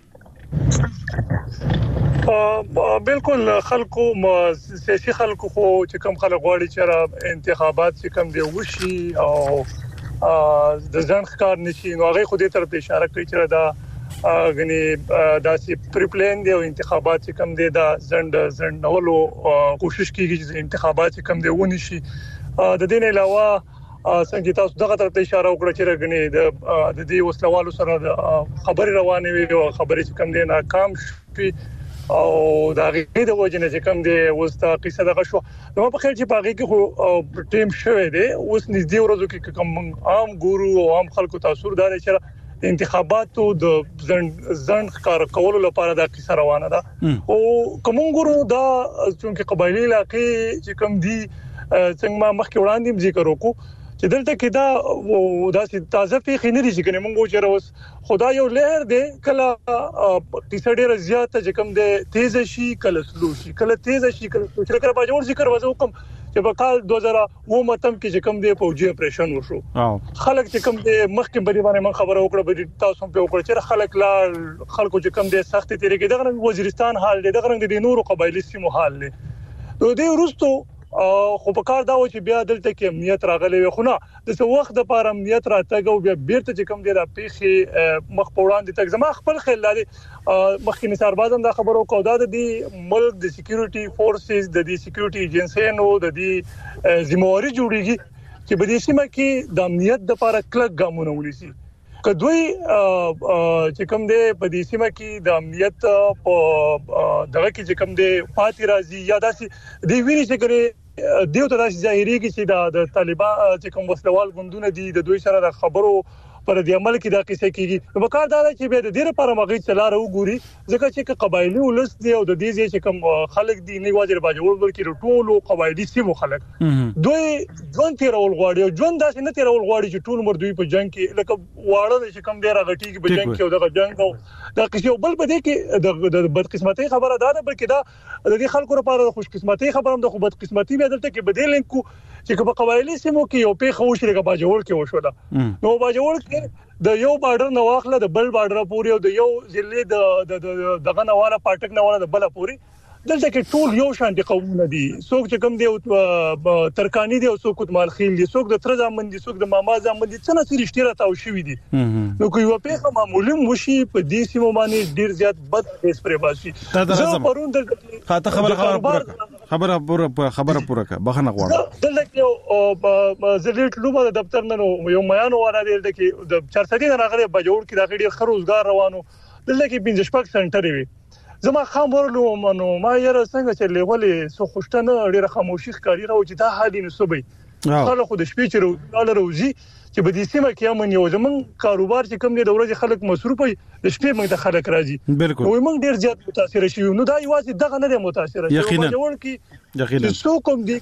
بالکل خلکو سیاسي خلکو خو چې کم خلک غواړي چې انتخابات چې کم دی وشي او د ځان ښکار نشي نو هغه خو دې طرف اشاره کوي چې دا غني داسې پریپلان دی او انتخابات کم دي دا زند زندولو کوشش کیږي چې انتخابات کم دي ونی شي د دې نه علاوه څنګه تاسو دغه ته اشاره وکړه چې غني د د دې وسلوالو سره خبري روانه وي او خبري کم دي ناکام شي او دا غي د وجنه چې کم دي وستا قصه دغه شو نو په خیر چې باغی کې خو ټیم شوه دي اوس نږدې ورځو کې کوم عام ګورو او عام خلکو تاثیر دار چې انتخاباتو د ځن کار کولو لپاره دا قصه روانه ده او کوم ګورو دا چې قبایلی علاقې چې کم دي څنګه ما مخکې وړاندې ذکر وکړو چې دلته کې دا داسې تازه پیښې نه دي چې کنه موږ چې اوس خدای یو لهر دی کله قصه ډیره زیاته چې کوم دی تیز شي کله سلو شي کله تیز شي کله چې کله باجوړ ذکر وځو کوم چې په کال دوه زره اووه متم کې چې کوم دی فوجي اپریشن وشو خلک چې کوم دی مخکې بری باندې من خبره وکړه به تاسو په وکړه چې خلک لا خلکو چې کوم دی سخت طریقې دغه وزیرستان حال دی دغه د نورو قبایلی سیمو حال دی نو دی ورستو خو په کار دا و چې بیا دلته کې امنیت راغلی وي خو نه د څه وخت د پاره امنیت راتګ او بیا بیرته چې کوم دی را پیخي مخ پوړان دي تک زما خپل خیال لري مخکې نثار بازم دا خبرو کو دا د ملک د سکیورټي فورسز د دې سکیورټي ایجنسیانو د دې ذمہواری جوړیږي چې په دې سیمه کې د امنیت د لپاره کلک ګامونه ونیسي کدوې چې کوم دی په دې سیمه کې د امنیت په دغه کې چې کوم دی پاتې راځي یا داسې دی ویني چې ګره دیو ته داسې ظاهري کې چې د طالبان چې کوم وسلوال غوندونه دي د دوی سره د خبرو پر دې عمل کې دا قصه کیږي نو کار دا چې به د دې لپاره مغې چلاره وګوري ځکه چې قبایلی ولس دی او د دې چې کوم خلک دي نه واجب باجوړ بلکې ټول قبایلی سیمو خلک دوی ژوند تیرول غواړي او ژوند داسې نه تیرول غواړي چې ټول عمر دوی په جنگ کې لکه واړه چې کوم دی راغټي کې په جنگ کې او دغه جنگ او دا قصه بل په دې کې د بدقسمتۍ خبره ده بلکې دا د دې خلکو لپاره د خوش قسمتۍ خبره هم د خو بدقسمتۍ به دلته کې بدیل کو چې په قبایلی سیمو کې یو پیښه وشي لکه باجوړ کې وشوله نو باجوړ د یو بارډر نو واخله د بل بارډر پوري او د یو ضلع د دغه نواله پټک نواله د بل پوري دلته کې ټول یو شان دي قومونه دي څوک چې کوم دی ترکانی دي او څوک مال خیل دي څوک د تر ځامن دي څوک د ماما ځامن دي څنګه چې رښتیا راته شوې دي نو کوي په پیغه معمولی مشي په دې سیمو باندې ډیر زیات بد اس پر باسي زه پرون د خاطه خبره خبره پوره خبره پوره کا بخنه غواړم دلته کې زلیټ لوبه د دفتر نه یو میانو وره دلته کې د چارسدي نه راغلي بجوړ کې د غړي خروزګار روانو دلته کې پنځه شپږ سنټر وي زما خامورلو منو ما یره څنګه چې لیولې سو خوشتنه ډیره خاموشي ښکاری راو چې دا حالي نسبې خلک خو د شپې چیرې ډالر روزي چې په دې سیمه کې امن یو زمون کاروبار چې کم دی د ورځې خلک مصروف وي د شپې موږ د خلک راځي بالکل نو موږ ډیر زیات متاثر شي نو دا یوازې دغه نه متاثر شي یقینا یقینا څو کوم دي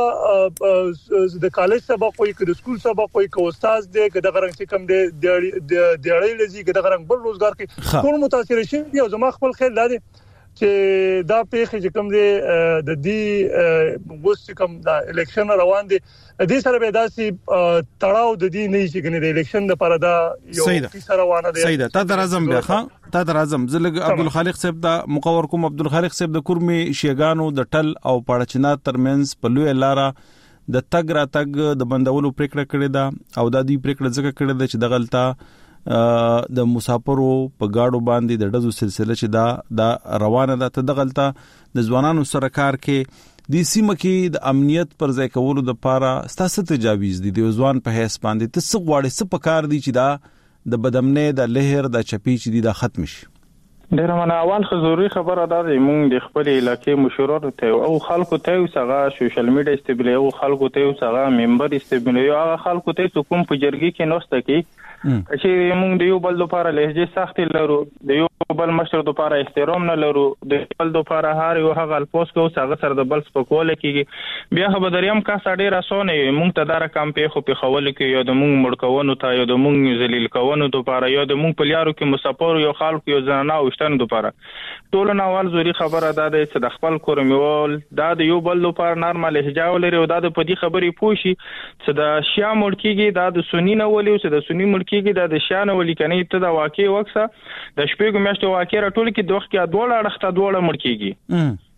هغه د کالج سبق وي که د سکول سبق وي که استاد دی که د غرنګ کم دی د دیړې لذي که د غرنګ بل روزګار کې ټول متاثر شي یو زما خپل خیال لري چې دا پیښه چې کوم دی د دې وست کوم دا الیکشن روان دي د دې سره به داسې تړاو د دې نه چې کنه د الیکشن لپاره دا یو کیسه روانه ده صحیح ده تا در اعظم بیا ښا تا در اعظم زلګ عبدالخالق صاحب دا مقور کوم عبدالخالق صاحب د کورمي شیګانو د ټل او پړچنا ترمنځ په لوی لاره د تګ را تګ د بندولو پریکړه کړې ده او د دې پریکړه ځکه کړې ده چې د غلطه د مسافرو په گاډو باندې د ډزو سلسله چې دا دا روانه ده ته د غلطه د ځوانانو سره کار کې د سیمه کې د امنیت پر ځای کولو د پاره ستاسو تجاویز دي د ځوان په هیڅ باندې ته څه غواړي څه پکار دي چې دا د بدامنې د لهر د چپی چې دي د ختم شي ډیره من اول خو ضروري خبره ده موږ د خپل علاقې مشورو ته او خلکو ته څنګه سوشل میډیا استبلی او خلکو ته څنګه ممبر استبلی او هغه خلکو ته کوم په جرګي کې نوسته کې چې موږ د یو بل لپاره لهجه سخت لرو د یو بل مشر لپاره احترام نه لرو د بل لپاره هر یو هغه الفاظ کو څنګه سره د بل سپکول کېږي بیا خو دریم کا سړی راسونه موږ ته دار کم په خو په خول کې یو د موږ مړکونو ته یو د موږ ذلیل کونو لپاره یو د موږ په لیارو کې مسافر یو خلکو یو ځنا اوشتن لپاره ټول نوال زوري خبره ده چې د خپل کورمیول دا د یو بل لپاره نارمل لهجه ولري او دا د پدی خبرې پوښي چې د شیا مړ کېږي دا د سنی نه ولي او چې د سنی مړ کېږي دا د شانه ولي کني ته دا واقع وکسه د شپږو میاشتو واقع راټول کې دوه کې دوه اړخته دوه مړ کېږي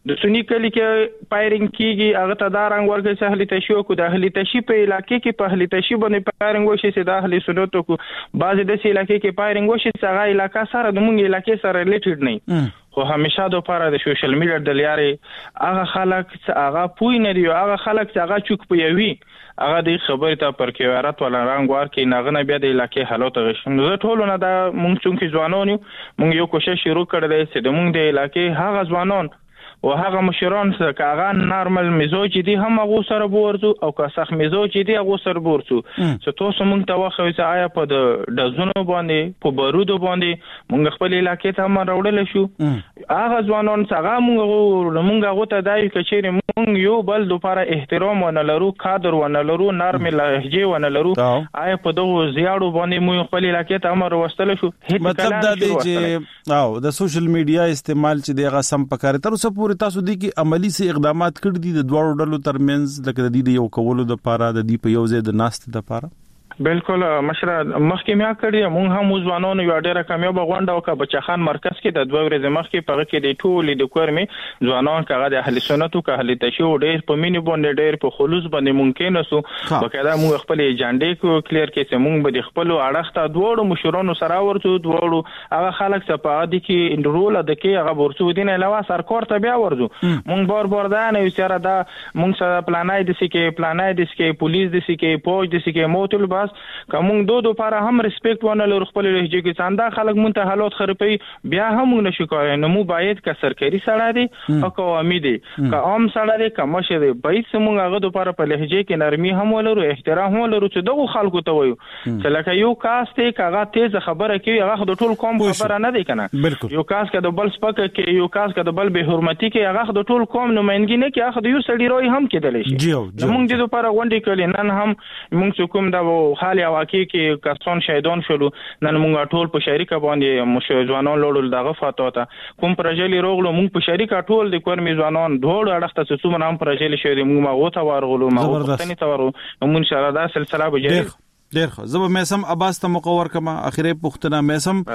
د سنی کلی کې فایرینګ کیږي هغه ته دا رنګ ورکړي چې اهلی تشیع کو د اهلی تشیع په علاقې کې په اهلی تشیع باندې فایرینګ وشي چې د اهلی سنتو کو بعض د سې علاقې کې فایرینګ وشي چې هغه علاقې سره د مونږ علاقې سره ریلیټډ نه خو همیشه د لپاره د سوشل میډیا د لارې هغه خلک چې هغه پوی نه دی هغه خلک چې هغه چوک پوي هغه د خبرې ته پر کیوارت ولا رنګ ورکې نغنه بیا د علاقې حالات غشم زه ټول نه دا مونږ څنګه ځوانان مونږ یو کوشش شروع کړل چې د مونږ د علاقې هغه ځوانان او هغه مشران چې هغه نارمل مزاج دي هم هغه سره ورزو او که سخت مزاج دي هغه سره ورزو چې تاسو مونږ ته واخوي چې آیا په د دزونو باندې په بارودو باندې مونږ خپل علاقې ته هم راوړل شو هغه ځوانان چې هغه مونږ مونږ هغه ته دای کچېره مونږ یو بل لپاره احترام ونه لرو قدر ونه لرو نارمل لهجه ونه لرو آیا په دغه زیاړو باندې مونږ خپل علاقې ته هم راوستل شو مطلب دا دی چې او د سوشل میډیا استعمال چې دغه سم پکاره تر اوسه پورې تاسو دي کې عملی سي اقدامات کړی دي د دوه ډلو ترمنځ لکه د دې یو کولو د لپاره د دې په یو ځای د ناست د لپاره بالکل مشره مخکې میا کړی مونږ هم ځوانانو یو ډیره کامیاب غونډه وکړه بچخان مرکز کې د دوه ورځې مخکې په کې د ټولې د کورمې ځوانان کغه د اهل سنتو که اهل تشیع ډیر په مینه باندې ډیر په خلوص باندې ممکن نسو بقاعده مونږ خپل ایجنډې کو کلیر کې چې مونږ به د خپل اړخته دوه مشرانو سره ورته دوه هغه خلک چې په عادي کې رول د کې هغه ورته دین علاوه سرکار ته بیا ورځو مونږ بار بار دا نه وسره دا مونږ سره پلانای د سکه پلانای د سکه پولیس د سکه پوج د سکه موتل باس کوم دو دو لپاره هم ریسپیکټ ونه لرو خپل لهجه کې څنګه خلک مونږ ته حالات خرپي بیا هم موږ نشو کولای نو مو باید که سرکاري سره دي او قومي دي که عام سره دي که مشه دي باید موږ هغه لپاره په لهجه کې نرمي هم ولرو احترام هم ولرو چې دغه خلکو ته وایو چې لکه یو کاس ته کاغه تیز خبره کوي هغه د ټول قوم خبره نه دی کنه یو کاس کې د بل سپک کې یو کاس کې د بل به حرمتي کې هغه د ټول قوم نمائندګي نه کې هغه د یو سړي روي هم کېدلی شي موږ د لپاره غونډې کړي نن هم موږ کوم دا حال واقع کې کسان شهیدان شولو نن موږ ټول په شریکه باندې مشوځوانان لوړل دغه فاتوته کوم پروژې روغلو موږ په شریکه ټول د کور میزوانان ډول اړخته څه څومره هم پروژې شوی موږ ما غوته ورغلو ما غوښتنې تورو موږ ان شاء الله دا سلسله به جاري ډیر خو زه به مېسم عباس ته مقور کما اخیری پختنه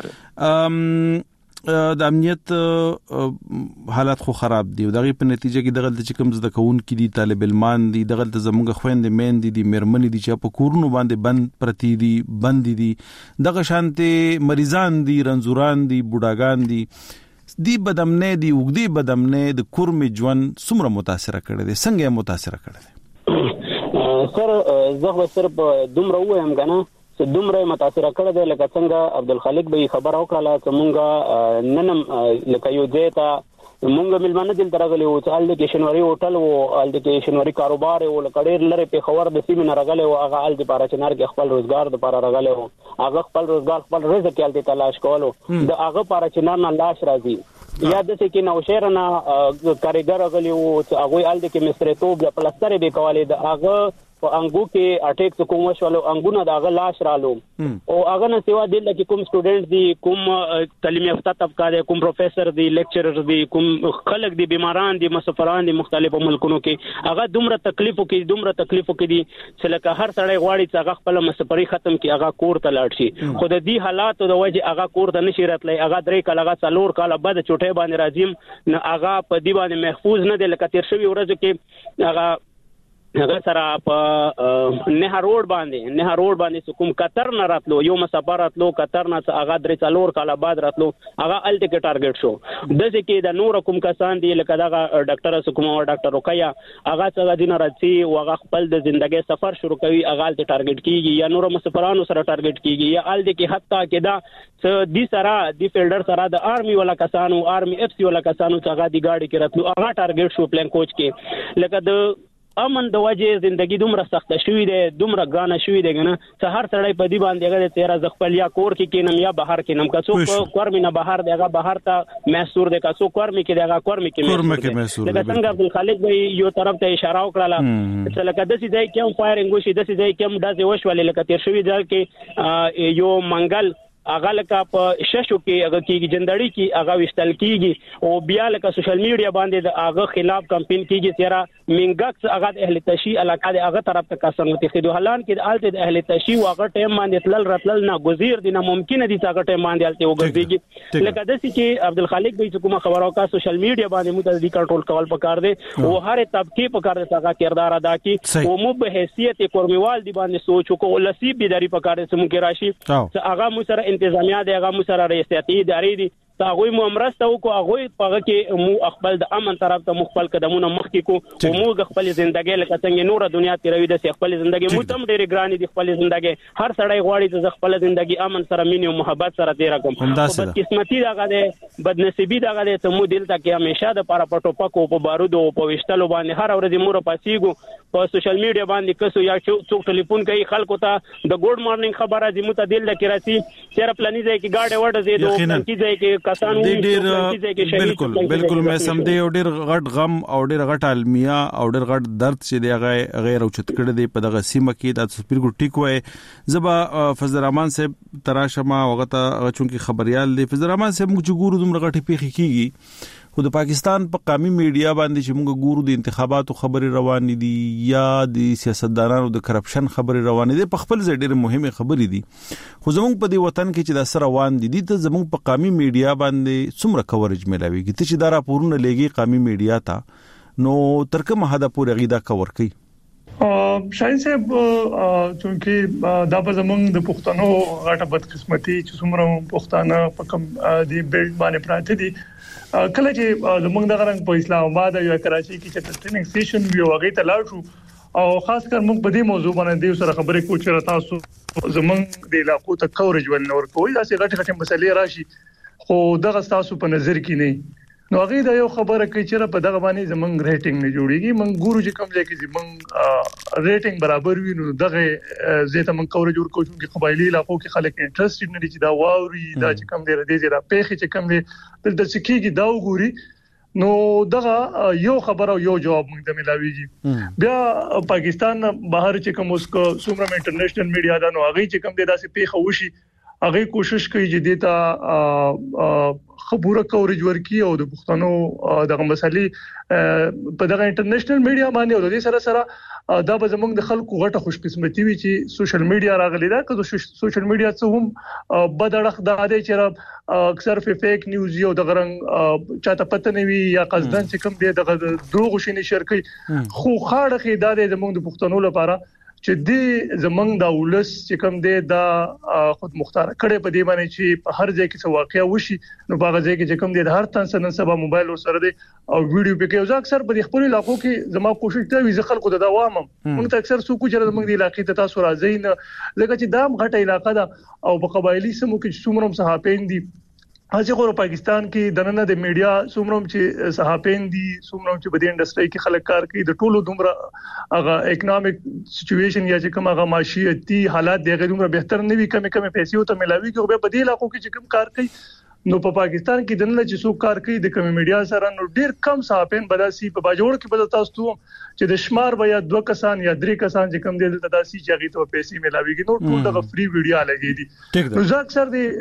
مېسم د امنیت حالات خو خراب دي او دغه په نتیجه کې دغه چې کوم زده کون کې دي طالب علمان دي دغه د زموږ خويندې مین دي دي مرمنې دي چې په کورونو باندې بند پرتی دي بند دي دغه شانته مریضان دي رنزوران دي بوډاګان دي دی بدامنه دی وګدي بدامنه د کورم ژوند څومره متاثر کړي دي څنګه متاثر کړي دي سر زغه سر دومره وایم کنه دومره متاثر کړه دی لکه څنګه عبدالخالق به خبر او کړه چې مونږه ننم لکه یو دیتا مونږ ملمنه دل درغلی او چې ال کې شنوري هوټل او ال کې شنوري کاروبار او لکړیر لره په خبر د سیمه راغلی او هغه ال د پاره چنار کې خپل روزګار د پاره راغلی او هغه خپل روزګار خپل رزق کې ال تلاش کولو د هغه پاره چنار نه لاش راځي یا د څه کې نو شهر نه کاریګر غلی او هغه ال کې مستریتوب د پلستر به کولې د هغه په انګو کې اٹیک څه کوم شوالو انګونه دا غ لاش رالو او هغه نه سیوا دل کې کوم سټوډنټ دي کوم تعلیم یافته طبقه دي کوم پروفیسور دي لیکچرر دي کوم خلک دي بیماران دي مسافران دي مختلفو ملکونو کې هغه دومره تکلیفو کې دومره تکلیفو کې دي چې لکه هر سړی غواړي چې هغه خپل مسافري ختم کړي هغه کور ته لاړ شي خو د دې حالاتو د وجه هغه کور ته نشي راتلی هغه درې کال هغه څلور کال بعد چټه باندې راځم نه هغه په دی باندې محفوظ نه دي لکه تیر شوی ورځ کې هغه هغه سره په نه روډ باندې نه روډ باندې کوم قطر نه راتلو یو مسافر راتلو قطر نه هغه درې څلور کال بعد راتلو هغه الټ کې ټارګټ شو د ځکه کې د نور کوم کسان دی لکه دا ډاکټر سکوم او ډاکټر رقیہ هغه څنګه دین راځي او هغه خپل د ژوندۍ سفر شروع کوي هغه الټ ټارګټ کیږي یا نور مسافرانو سره ټارګټ کیږي یا الټ کې حتی کې دا څ دي سره دی فیلډر سره د آرمي ولا کسانو آرمي اف سی ولا کسانو څنګه دی گاډي کې راتلو هغه ټارګټ شو پلان کوچ کې لکه د امن د وجه زندگی دومره سخت شوې ده دومره ګرانه شوې ده کنه چې هر سړی په دې باندې هغه تیرا ځخپل یا کور کې کینم یا بهر کینم که څوک کور مینه بهر دی هغه بهر ته محصور دی که څوک کور می کې دی هغه کور می کې محصور دی لکه څنګه عبدالخالق به یو طرف ته اشاره وکړه چې لکه د سې ځای کې فایرینګ وشي د سې ځای کې داسې وشول لکه تیر شوی ځای کې یو منګل هغه لکه په ششو کې هغه کېږي جندړی کې هغه وشتل کېږي او بیا لکه سوشل میډیا باندې د هغه خلاف کمپین کېږي چې را منګکس هغه اهل تشی علاقه د هغه طرف ته کسان متخدو حالان کې الته د اهل تشی واغه ټیم باندې تلل راتلل نه گزیر دي نه ممکن دي چې هغه ټیم باندې الته وګرځيږي لکه د سې چې عبدالخالق به کومه خبرو کا سوشل میډیا باندې متعدی کنټرول کول پکار دي او هر طبقه پکار دي هغه کردار ادا کی او مو به حیثیت قوموال دی باندې سوچ کو لسی بيداری پکار دي سمو کې راشي چې هغه مو سره انتظامیه دی هغه مو سره ریاستي ادارې دي هغه مو امرسته وکړو هغه پغه کې مو خپل د امن طرف ته مخبل قدمونه مخکې کو او مو خپل ژوندۍ لکه څنګه نور دنیا تیروي د خپل ژوندۍ مو تم ډېر ګرانی د خپل ژوندۍ هر سړی غواړي چې خپل ژوندۍ امن سره مینه او محبت سره تیر کوم بد قسمتي دغه ده بد نصیبی دغه ده ته مو دلته کې همیشه د پاره پټو پکو په بارود او په وشتلو باندې هر ورځ مور پاسيګو په سوشل میډیا باندې کسو یا څوک ټلیفون کوي خلکو ته د ګډ مارنینګ خبره دې متدل لکه راځي چیرې پلاني ځای کې گاډه وډه زیدو پلاني ځای کې کسانو بالکل بالکل مې سم دی او ډیر غټ غم او ډیر غټ المیه او ډیر غټ درد چې دی هغه غیر اوچت کړی دی په دغه سیمه کې د سپیرګو ټیک وای زبا فضل الرحمن صاحب تراشما وغته چونکی خبريال دی فضل الرحمن صاحب موږ ګورو دومره غټي پیخي کیږي خو د پاکستان په قومي میډیا باندې چې موږ ګورو د انتخاباتو خبري روان دي یا د سیاستدانانو د کرپشن خبري روان دي په خپل ځای ډېر مهمه خبري دي خو زموږ په دې وطن کې چې د سره روان دي د زموږ په قومي میډیا باندې څومره کورج ملاويږي ته چې دا راپورونه لګي قومي میډیا ته نو تر کومه حد پورې غیدا کور کوي شاین صاحب چونکی دا په زمونږ د پښتنو غټه بدقسمتي چې څومره پښتانه په کوم دی بیلټ باندې پراته دي کله چې زمونږ د غرنګ په اسلام آباد یا کراچي کې چې ټریننګ سټیشن وی وغه ته لاړ شو او خاص کر موږ په دې موضوع باندې د سره خبرې کوو چې تاسو زمونږ د علاقو ته کورج ولنور کوی دا چې غټ غټ مسلې راشي خو دغه تاسو په نظر کې نه نو هغه دا یو خبره کوي چې په دغه باندې زمونږ ریټینګ نه جوړیږي موږ ګورو چې کوم ځای کې زمونږ ریټینګ برابر وي نو دغه زیاته موږ کورج ورکو چې قبایلی علاقو کې خلک انټرېستډ نه دي چې دا واوري دا چې کوم دی د دې را پیخي چې کوم دی د سکیږي دا وګوري نو دغه یو خبره یو جواب موږ ته ملاويږي بیا پاکستان بهر چې کوم اوس کو څومره انټرنیشنل میډیا دا نو هغه چې کوم دی داسې پیخه وشي هغه کوشش کوي چې دیتا خبره کورج ورکی او د پښتنو دغه مسلې په دغه انټرنیشنل میډیا باندې او د دې سره سره دا به زموږ د خلکو غټه خوش قسمتي وي چې سوشل میډیا راغلی دا که سوشل میډیا څه هم بدړخ دا دی چې اکثر فیک نیوز یو د غرنګ چاته پته نه وي یا قصدن چې کوم دی دغه دروغ شینې شرکي خو خاړه خې دا د زموږ د پښتنو لپاره چې د زمنګ د ولس چې کوم دی دا خود مختار کړي په دې باندې چې په هر ځای کې څه واقعیا وشي نو په هغه ځای کې چې کوم دی د هر تن سره سبا موبایل سره دی او ویډیو په کې او اکثر په خپل علاقو کې زما کوشش ته وي خلکو ته دا وامم موږ ته اکثر څوک چې زمنګ د علاقې ته تاسو راځي نه لکه چې دا غټه علاقہ ده او په قبایلی سمو کې څومره صحافین دي هڅه غوړو پاکستان کې دننه د میډیا څومره چې صحافین دي څومره چې په دې انډستری کې خلک کار کوي د ټولو دومره هغه اکونومیک سچويشن یا چې کوم هغه معاشيتي حالات دغه دومره بهتر نه وي کمه کمه پیسې او ته ملاوي کې په دې علاقو کې چې کوم کار کوي نو په پاکستان کې دنه چې څوک کار کوي د کوم میډیا سره نو ډیر کم صحافین بداسي په باجوړ کې بدل تاسو چې د شمار بیا دوه کسان یا درې کسان چې کوم دي د تداسي چې غي ته پیسې ملاويږي نو ټول دغه فری ویډیو لګي دي نو ځکه اکثر دي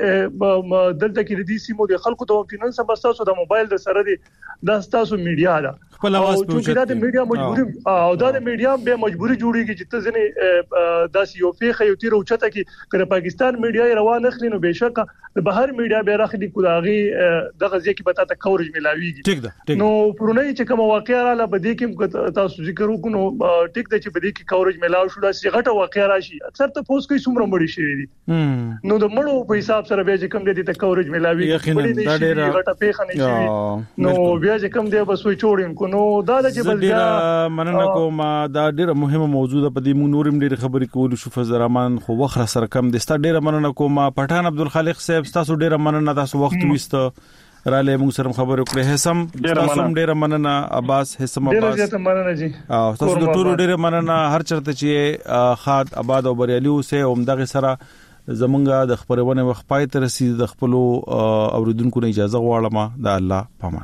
دلته کې د دې سیمو د خلکو ته فینانس بساسو د موبایل د سره دي د تاسو میډیا دا خپل आवाज پوښتنه دا د میډیا مجبوري او دا د میډیا به مجبوري جوړیږي چې ته ځنه داسې یو فیخ یو تیر او چته کې کړه پاکستان میډیا روان اخلي نو بهشکه د بهر میډیا به راخلي کولاغي دغه ځکه به تاسو کورج ملاويږي نو پرونه چې کوم واقعیا را لبدې کې تاسو ذکر وکړو ټیک د چې بده کې کورج ملاو شو دا غټه واقعیا راشي اکثر ته پوس کوي څومره مړی شي دي نو د مړو په حساب سره به چې کوم دي ته کورج ملاوي دا ډېر غټه پیخه نه شي نو بیا چې کوم دی بس وي چوڑین کو نو دا چې بل بیا مننه کوم دا ډېر مهمه موضوع ده په دې مونږ نورم ډېر خبرې کول شو فضل الرحمن خو وخت سره کم دي ستا ډېر مننه کوم پټان عبدالخالق صاحب تاسو ډېر مننه تاسو وخت وست را له موږ سره خبرې وکړې هسم تاسو ډېر مننه عباس هسم عباس ډېر زیات مننه جی او تاسو د ټولو ډېر مننه هر چرته چې خاط آباد او بریالي اوسه اومدغه سره زمونږه د خبرونه وخت پای ته رسید د خپل اوریدونکو نه اجازه غواړم د الله پامان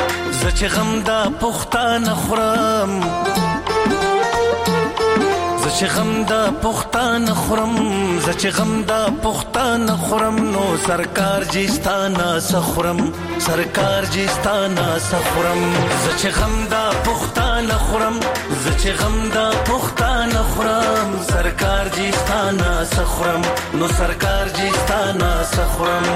چې غم دا پختانه خورم زه چې غم دا پختان خورم ز چې غم دا پختان خورم نو سرکار جستانا سخورم سرکار جستانا سخورم ز چې غم دا پختان خورم ز چې غم دا پختان خورم سرکار جستانا سخورم نو سرکار جستانا سخورم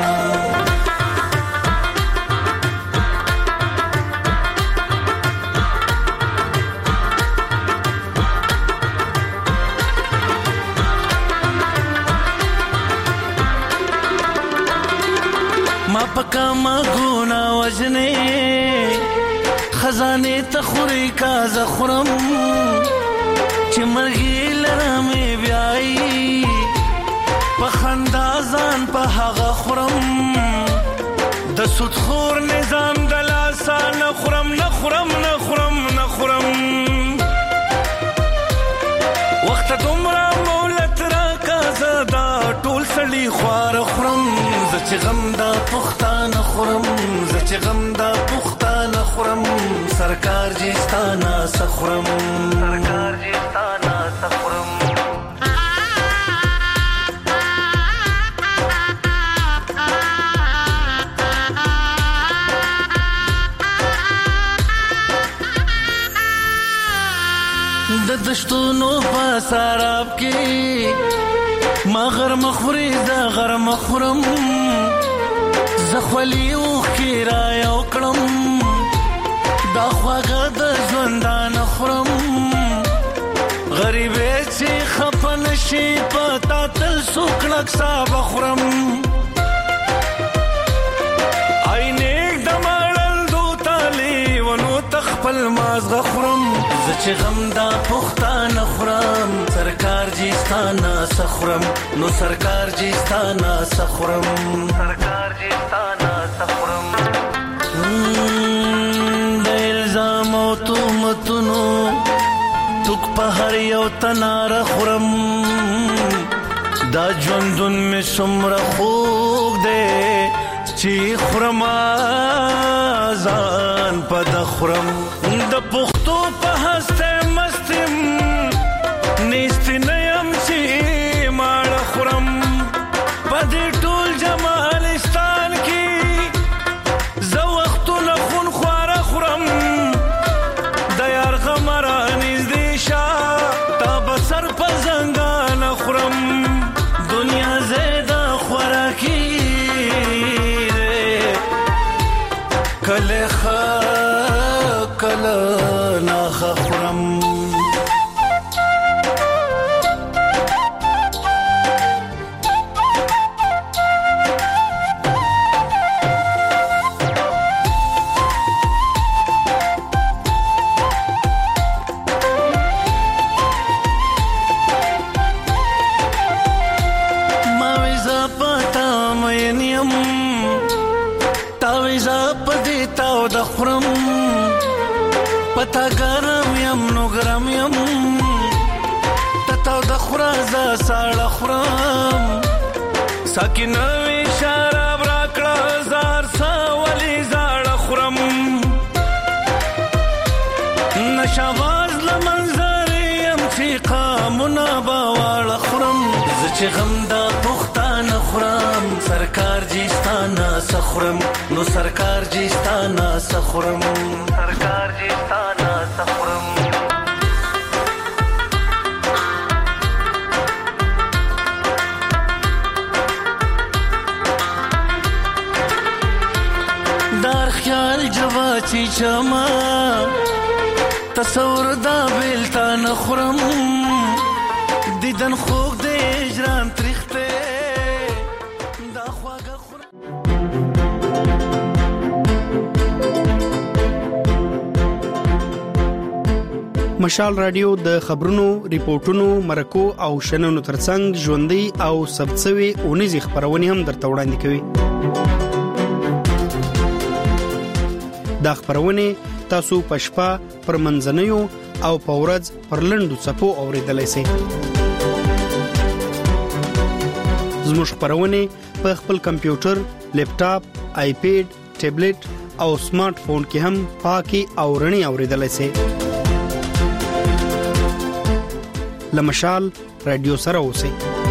ما پکا ما گونا وجنے خزانے تخوری کا زخرم چمرگی لرمی بیائی پخندازان پا حغا خورم د سود خور نظام دلاسا نخورم نخورم نخورم نخورم وقت دمرا مولت را کازا دا ټول سړي خوار خورم زچ غم دا پختان خورم زچ غم دا پختان خورم سرکار جستانا سخورم سرکار جستانا سخورم د دشتونو په سراب کې ما غر مخوري دا غر مخورم زخولی اوخ کی را یو کړم دا خواږه د ژوندان خورم غریبې چې خپن شي پتا تل سوکړک صاحب خورم عینک د مړل دو تالی ونو تخپل مازغه خورم زچ غم دا پختان خورم سرکار جستانا سخورم نو سرکار جستانا سخورم سرکار جستانا سخورم د الزام او تهمتونو توک په هر یو تنار خورم دا ژوندون می څومره خوږ دی چې خورم ځان په د خورم د پښتو په هسته مستم نیست نیم چې ماړه خورم په دې ټول جمالستان کې زه وختونه خون خواره خورم د یار غمره نږدې شه تا به سر په زنګانه خورم دنیا زیده خوراکي کله ښه کله ناښه خورم خورم پتا ګرم یم نو ګرم یم تتا د خورازه ساړه خورم ساکینوي شراب راکړه زار ساولي زاړه خورم نشاواز لمنظر یم چې قامونه باواړه خورم زه چې غم دا پختان خورم سرکار جستانا سخورم نو سرکار جستانا سخورم سرکار جستانا سخورم دار خیال جوا چی چما تصور دا بیلتا نخورم دیدن خوک دے اجران تریختے دا خواگا خورم مشال رادیو د خبرونو ریپورتونو مرکو او شننو ترڅنګ ژوندۍ او سبڅوي اونیزي خبرونه هم درته وړاندې کوي. دا خبرونه تاسو پښپا پر منځنیو او پورز پر لندو صفو اوریدلای شئ. زموږ خبرونه په خپل کمپیوټر، لیپټاپ، آیپیډ، ټابلیټ او سمارټ فون کې هم پاکي او رڼي اوریدلای شئ. لمشال رادیو سره اوسئ.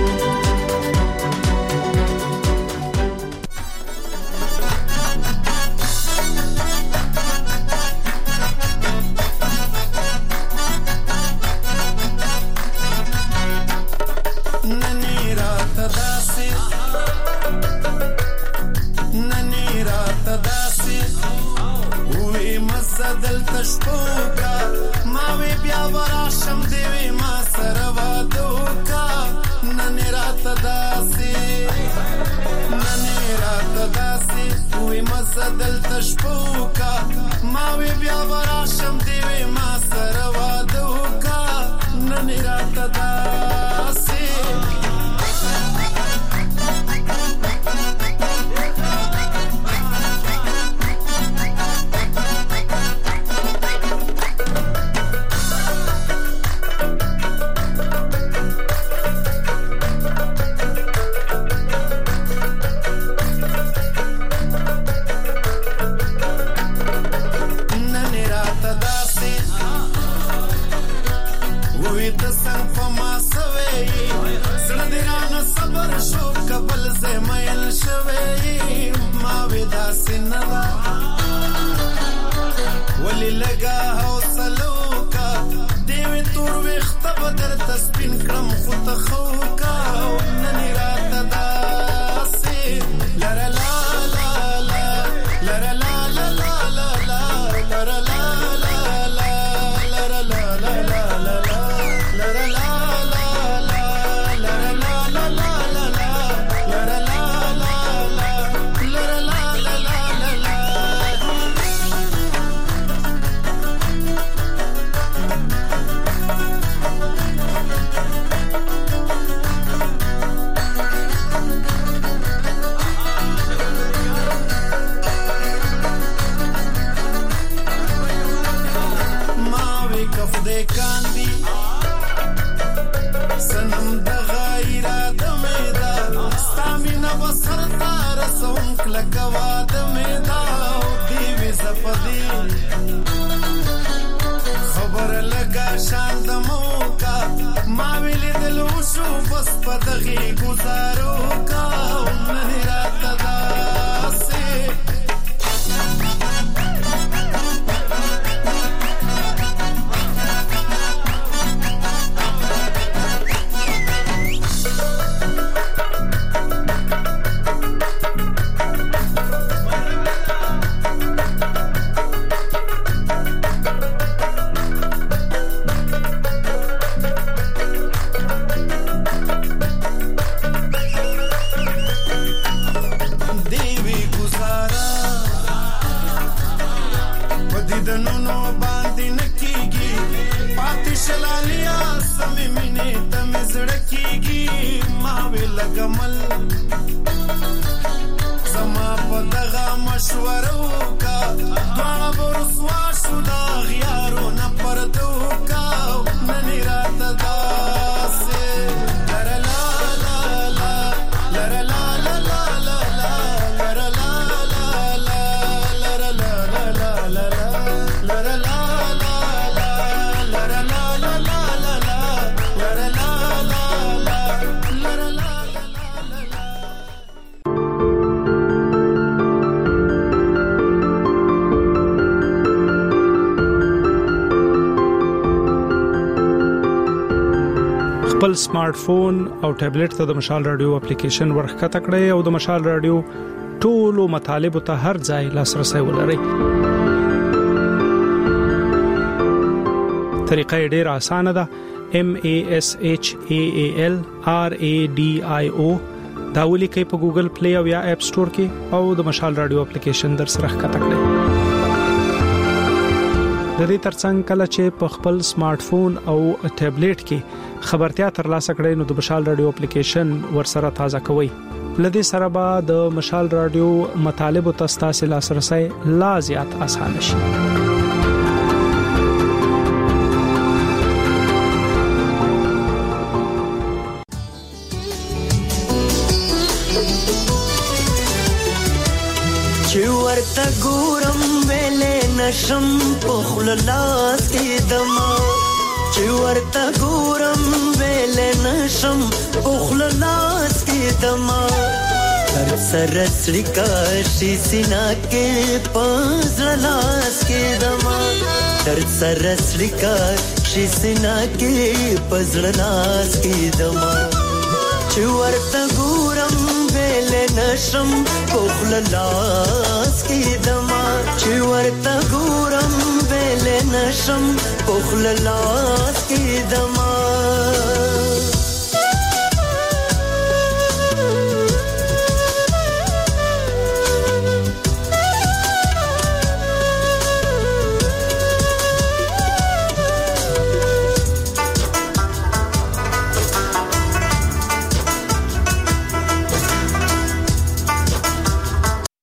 خپل سمارټ فون او ټابلیټ ته د مشال رادیو اپلیکیشن ورخکته کړئ او د مشال رادیو ټولو مطالب ته هر ځای لاسرسي ولرئ. طریقه ډیره اسانه ده. M A S H A A L R A D I O دا ولیکئ په ګوګل پلی او یا اپ سٹور کې او د مشال رادیو اپلیکیشن در سره ښکته کړئ. د دې ترڅنګ کله چې په خپل سمارټ فون او ټابلیټ کې خبرتیا ترلاسه کړئ نو د مشال رادیو اپلیکیشن ورسره تازه کوئ. لدې سره به د مشال رادیو مطالب او تاسو لاسرسي لا زیات آسان شي. چورتا ګورم ویلې نشم په خل لاس کې دما چې ورته ګورم ویل نشم اوخل لاس کې دما هر سر سړکا شي سینا کې پزړ لاس کې دما هر سر سړکا شي سینا کې پزړ لاس کې دما چې ورته ګورم ویل نشم اوخل لاس کې دما چې ورته ګورم ویل نشم اوخل لاس کې دما